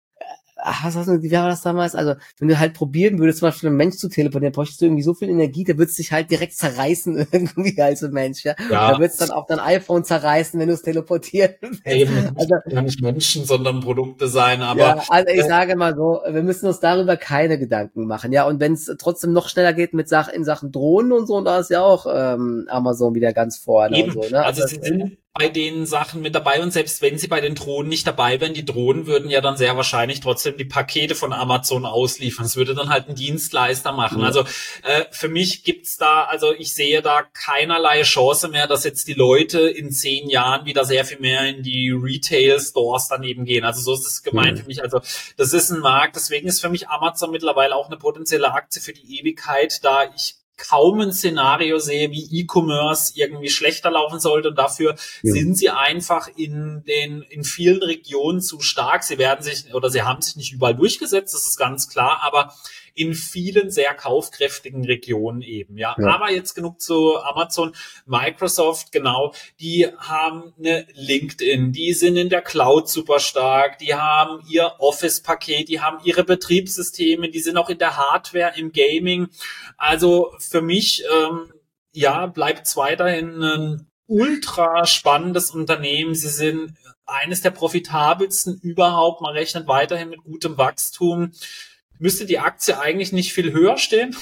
S2: was hast du, wie war das damals? Also, wenn du halt probieren würdest, zum Beispiel einen Mensch zu teleportieren, bräuchtest du irgendwie so viel Energie, da würdest du dich halt direkt zerreißen irgendwie als ein Mensch, ja.
S1: Ja.
S2: Da würdest dann auch dein iPhone zerreißen, wenn du es teleportieren willst.
S1: Eben,
S2: Also,
S1: ja nicht Menschen, sondern Produkte sein, aber
S2: ja, also ich
S1: äh,
S2: sage mal so, wir müssen uns darüber keine Gedanken machen, ja. Und wenn es trotzdem noch schneller geht mit Sachen in Sachen Drohnen und so, und da ist ja auch ähm, Amazon wieder ganz vorne
S1: eben,
S2: und so, ne?
S1: also sie sind bei den Sachen mit dabei und selbst wenn sie bei den Drohnen nicht dabei wären, die Drohnen würden ja dann sehr wahrscheinlich trotzdem die Pakete von Amazon ausliefern. Das würde dann halt ein Dienstleister machen.
S2: Ja.
S1: Also äh, für mich gibt's da, also ich sehe da keinerlei Chance mehr, dass jetzt die Leute in zehn Jahren wieder sehr viel mehr in die Retail-Stores dann eben gehen. Also so ist es gemeint
S2: Mhm.
S1: für mich. Also das ist ein Markt, deswegen ist für mich Amazon mittlerweile auch eine potenzielle Aktie für die Ewigkeit, da ich kaum ein Szenario sehe, wie E-Commerce irgendwie schlechter laufen sollte und dafür
S2: Ja.
S1: sind sie einfach in den in vielen Regionen zu stark. Sie werden sich oder sie haben sich nicht überall durchgesetzt, das ist ganz klar, aber in vielen sehr kaufkräftigen Regionen eben, ja.
S2: Ja.
S1: Aber jetzt genug zu Amazon, Microsoft, genau, die haben eine LinkedIn, die sind in der Cloud super stark, die haben ihr Office-Paket, die haben ihre Betriebssysteme, die sind auch in der Hardware, im Gaming. Also für mich, ähm, ja, bleibt es weiterhin ein ultra spannendes Unternehmen. Sie sind eines der profitabelsten überhaupt. Man rechnet weiterhin mit gutem Wachstum. Müsste die Aktie eigentlich nicht viel höher stehen?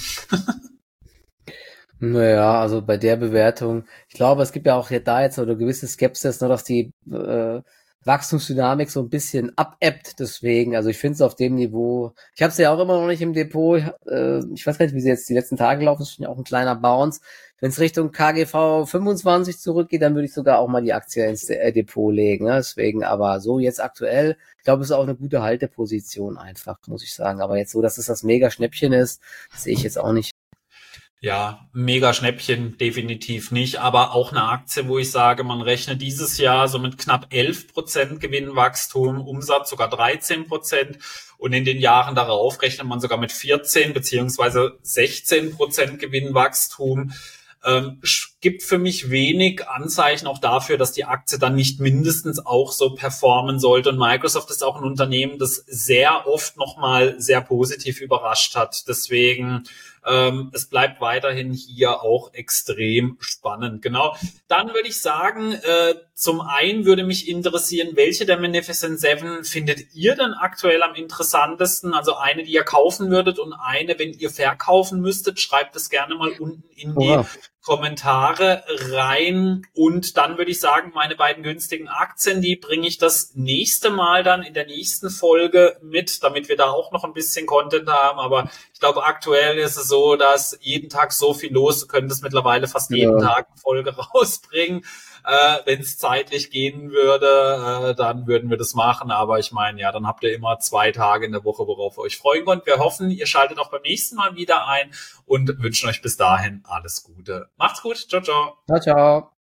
S2: Naja, also bei der Bewertung, ich glaube, es gibt ja auch hier da jetzt so eine gewisse Skepsis, ne, dass die äh, Wachstumsdynamik so ein bisschen abebbt, deswegen, also ich finde es auf dem Niveau, ich habe es ja auch immer noch nicht im Depot, äh, ich weiß gar nicht, wie sie jetzt die letzten Tage laufen, ist schon auch ein kleiner Bounce. Wenn es Richtung K G V fünfundzwanzig zurückgeht, dann würde ich sogar auch mal die Aktie ins äh, Depot legen, ne? Deswegen, aber so jetzt aktuell, ich glaube, es ist auch eine gute Halteposition einfach, muss ich sagen, aber jetzt so, dass es das Mega-Schnäppchen ist, sehe ich jetzt auch nicht.
S1: Ja, mega Schnäppchen definitiv nicht, aber auch eine Aktie, wo ich sage, man rechnet dieses Jahr so mit knapp elf Prozent Gewinnwachstum, Umsatz sogar dreizehn Prozent und in den Jahren darauf rechnet man sogar mit vierzehn beziehungsweise sechzehn Prozent Gewinnwachstum. Ähm, gibt für mich wenig Anzeichen auch dafür, dass die Aktie dann nicht mindestens auch so performen sollte. Und Microsoft ist auch ein Unternehmen, das sehr oft nochmal sehr positiv überrascht hat. Deswegen, ähm, es bleibt weiterhin hier auch extrem spannend. Genau. Dann würde ich sagen, äh, zum einen würde mich interessieren, welche der Magnificent Seven findet ihr denn aktuell am interessantesten? Also eine, die ihr kaufen würdet und eine, wenn ihr verkaufen müsstet. Schreibt es gerne mal unten in die
S2: Oha.
S1: Kommentare rein und dann würde ich sagen, meine beiden günstigen Aktien, die bringe ich das nächste Mal dann in der nächsten Folge mit, damit wir da auch noch ein bisschen Content haben, aber ich glaube, aktuell ist es so, dass jeden Tag so viel los, du könntest mittlerweile fast jeden
S2: Ja.
S1: Tag eine Folge rausbringen. Äh, wenn es zeitlich gehen würde, äh, dann würden wir das machen. Aber ich meine, ja, dann habt ihr immer zwei Tage in der Woche, worauf ihr euch freuen könnt. Wir hoffen, ihr schaltet auch beim nächsten Mal wieder ein und wünschen euch bis dahin alles Gute. Macht's gut. Ciao, ciao.
S2: Ciao, ciao.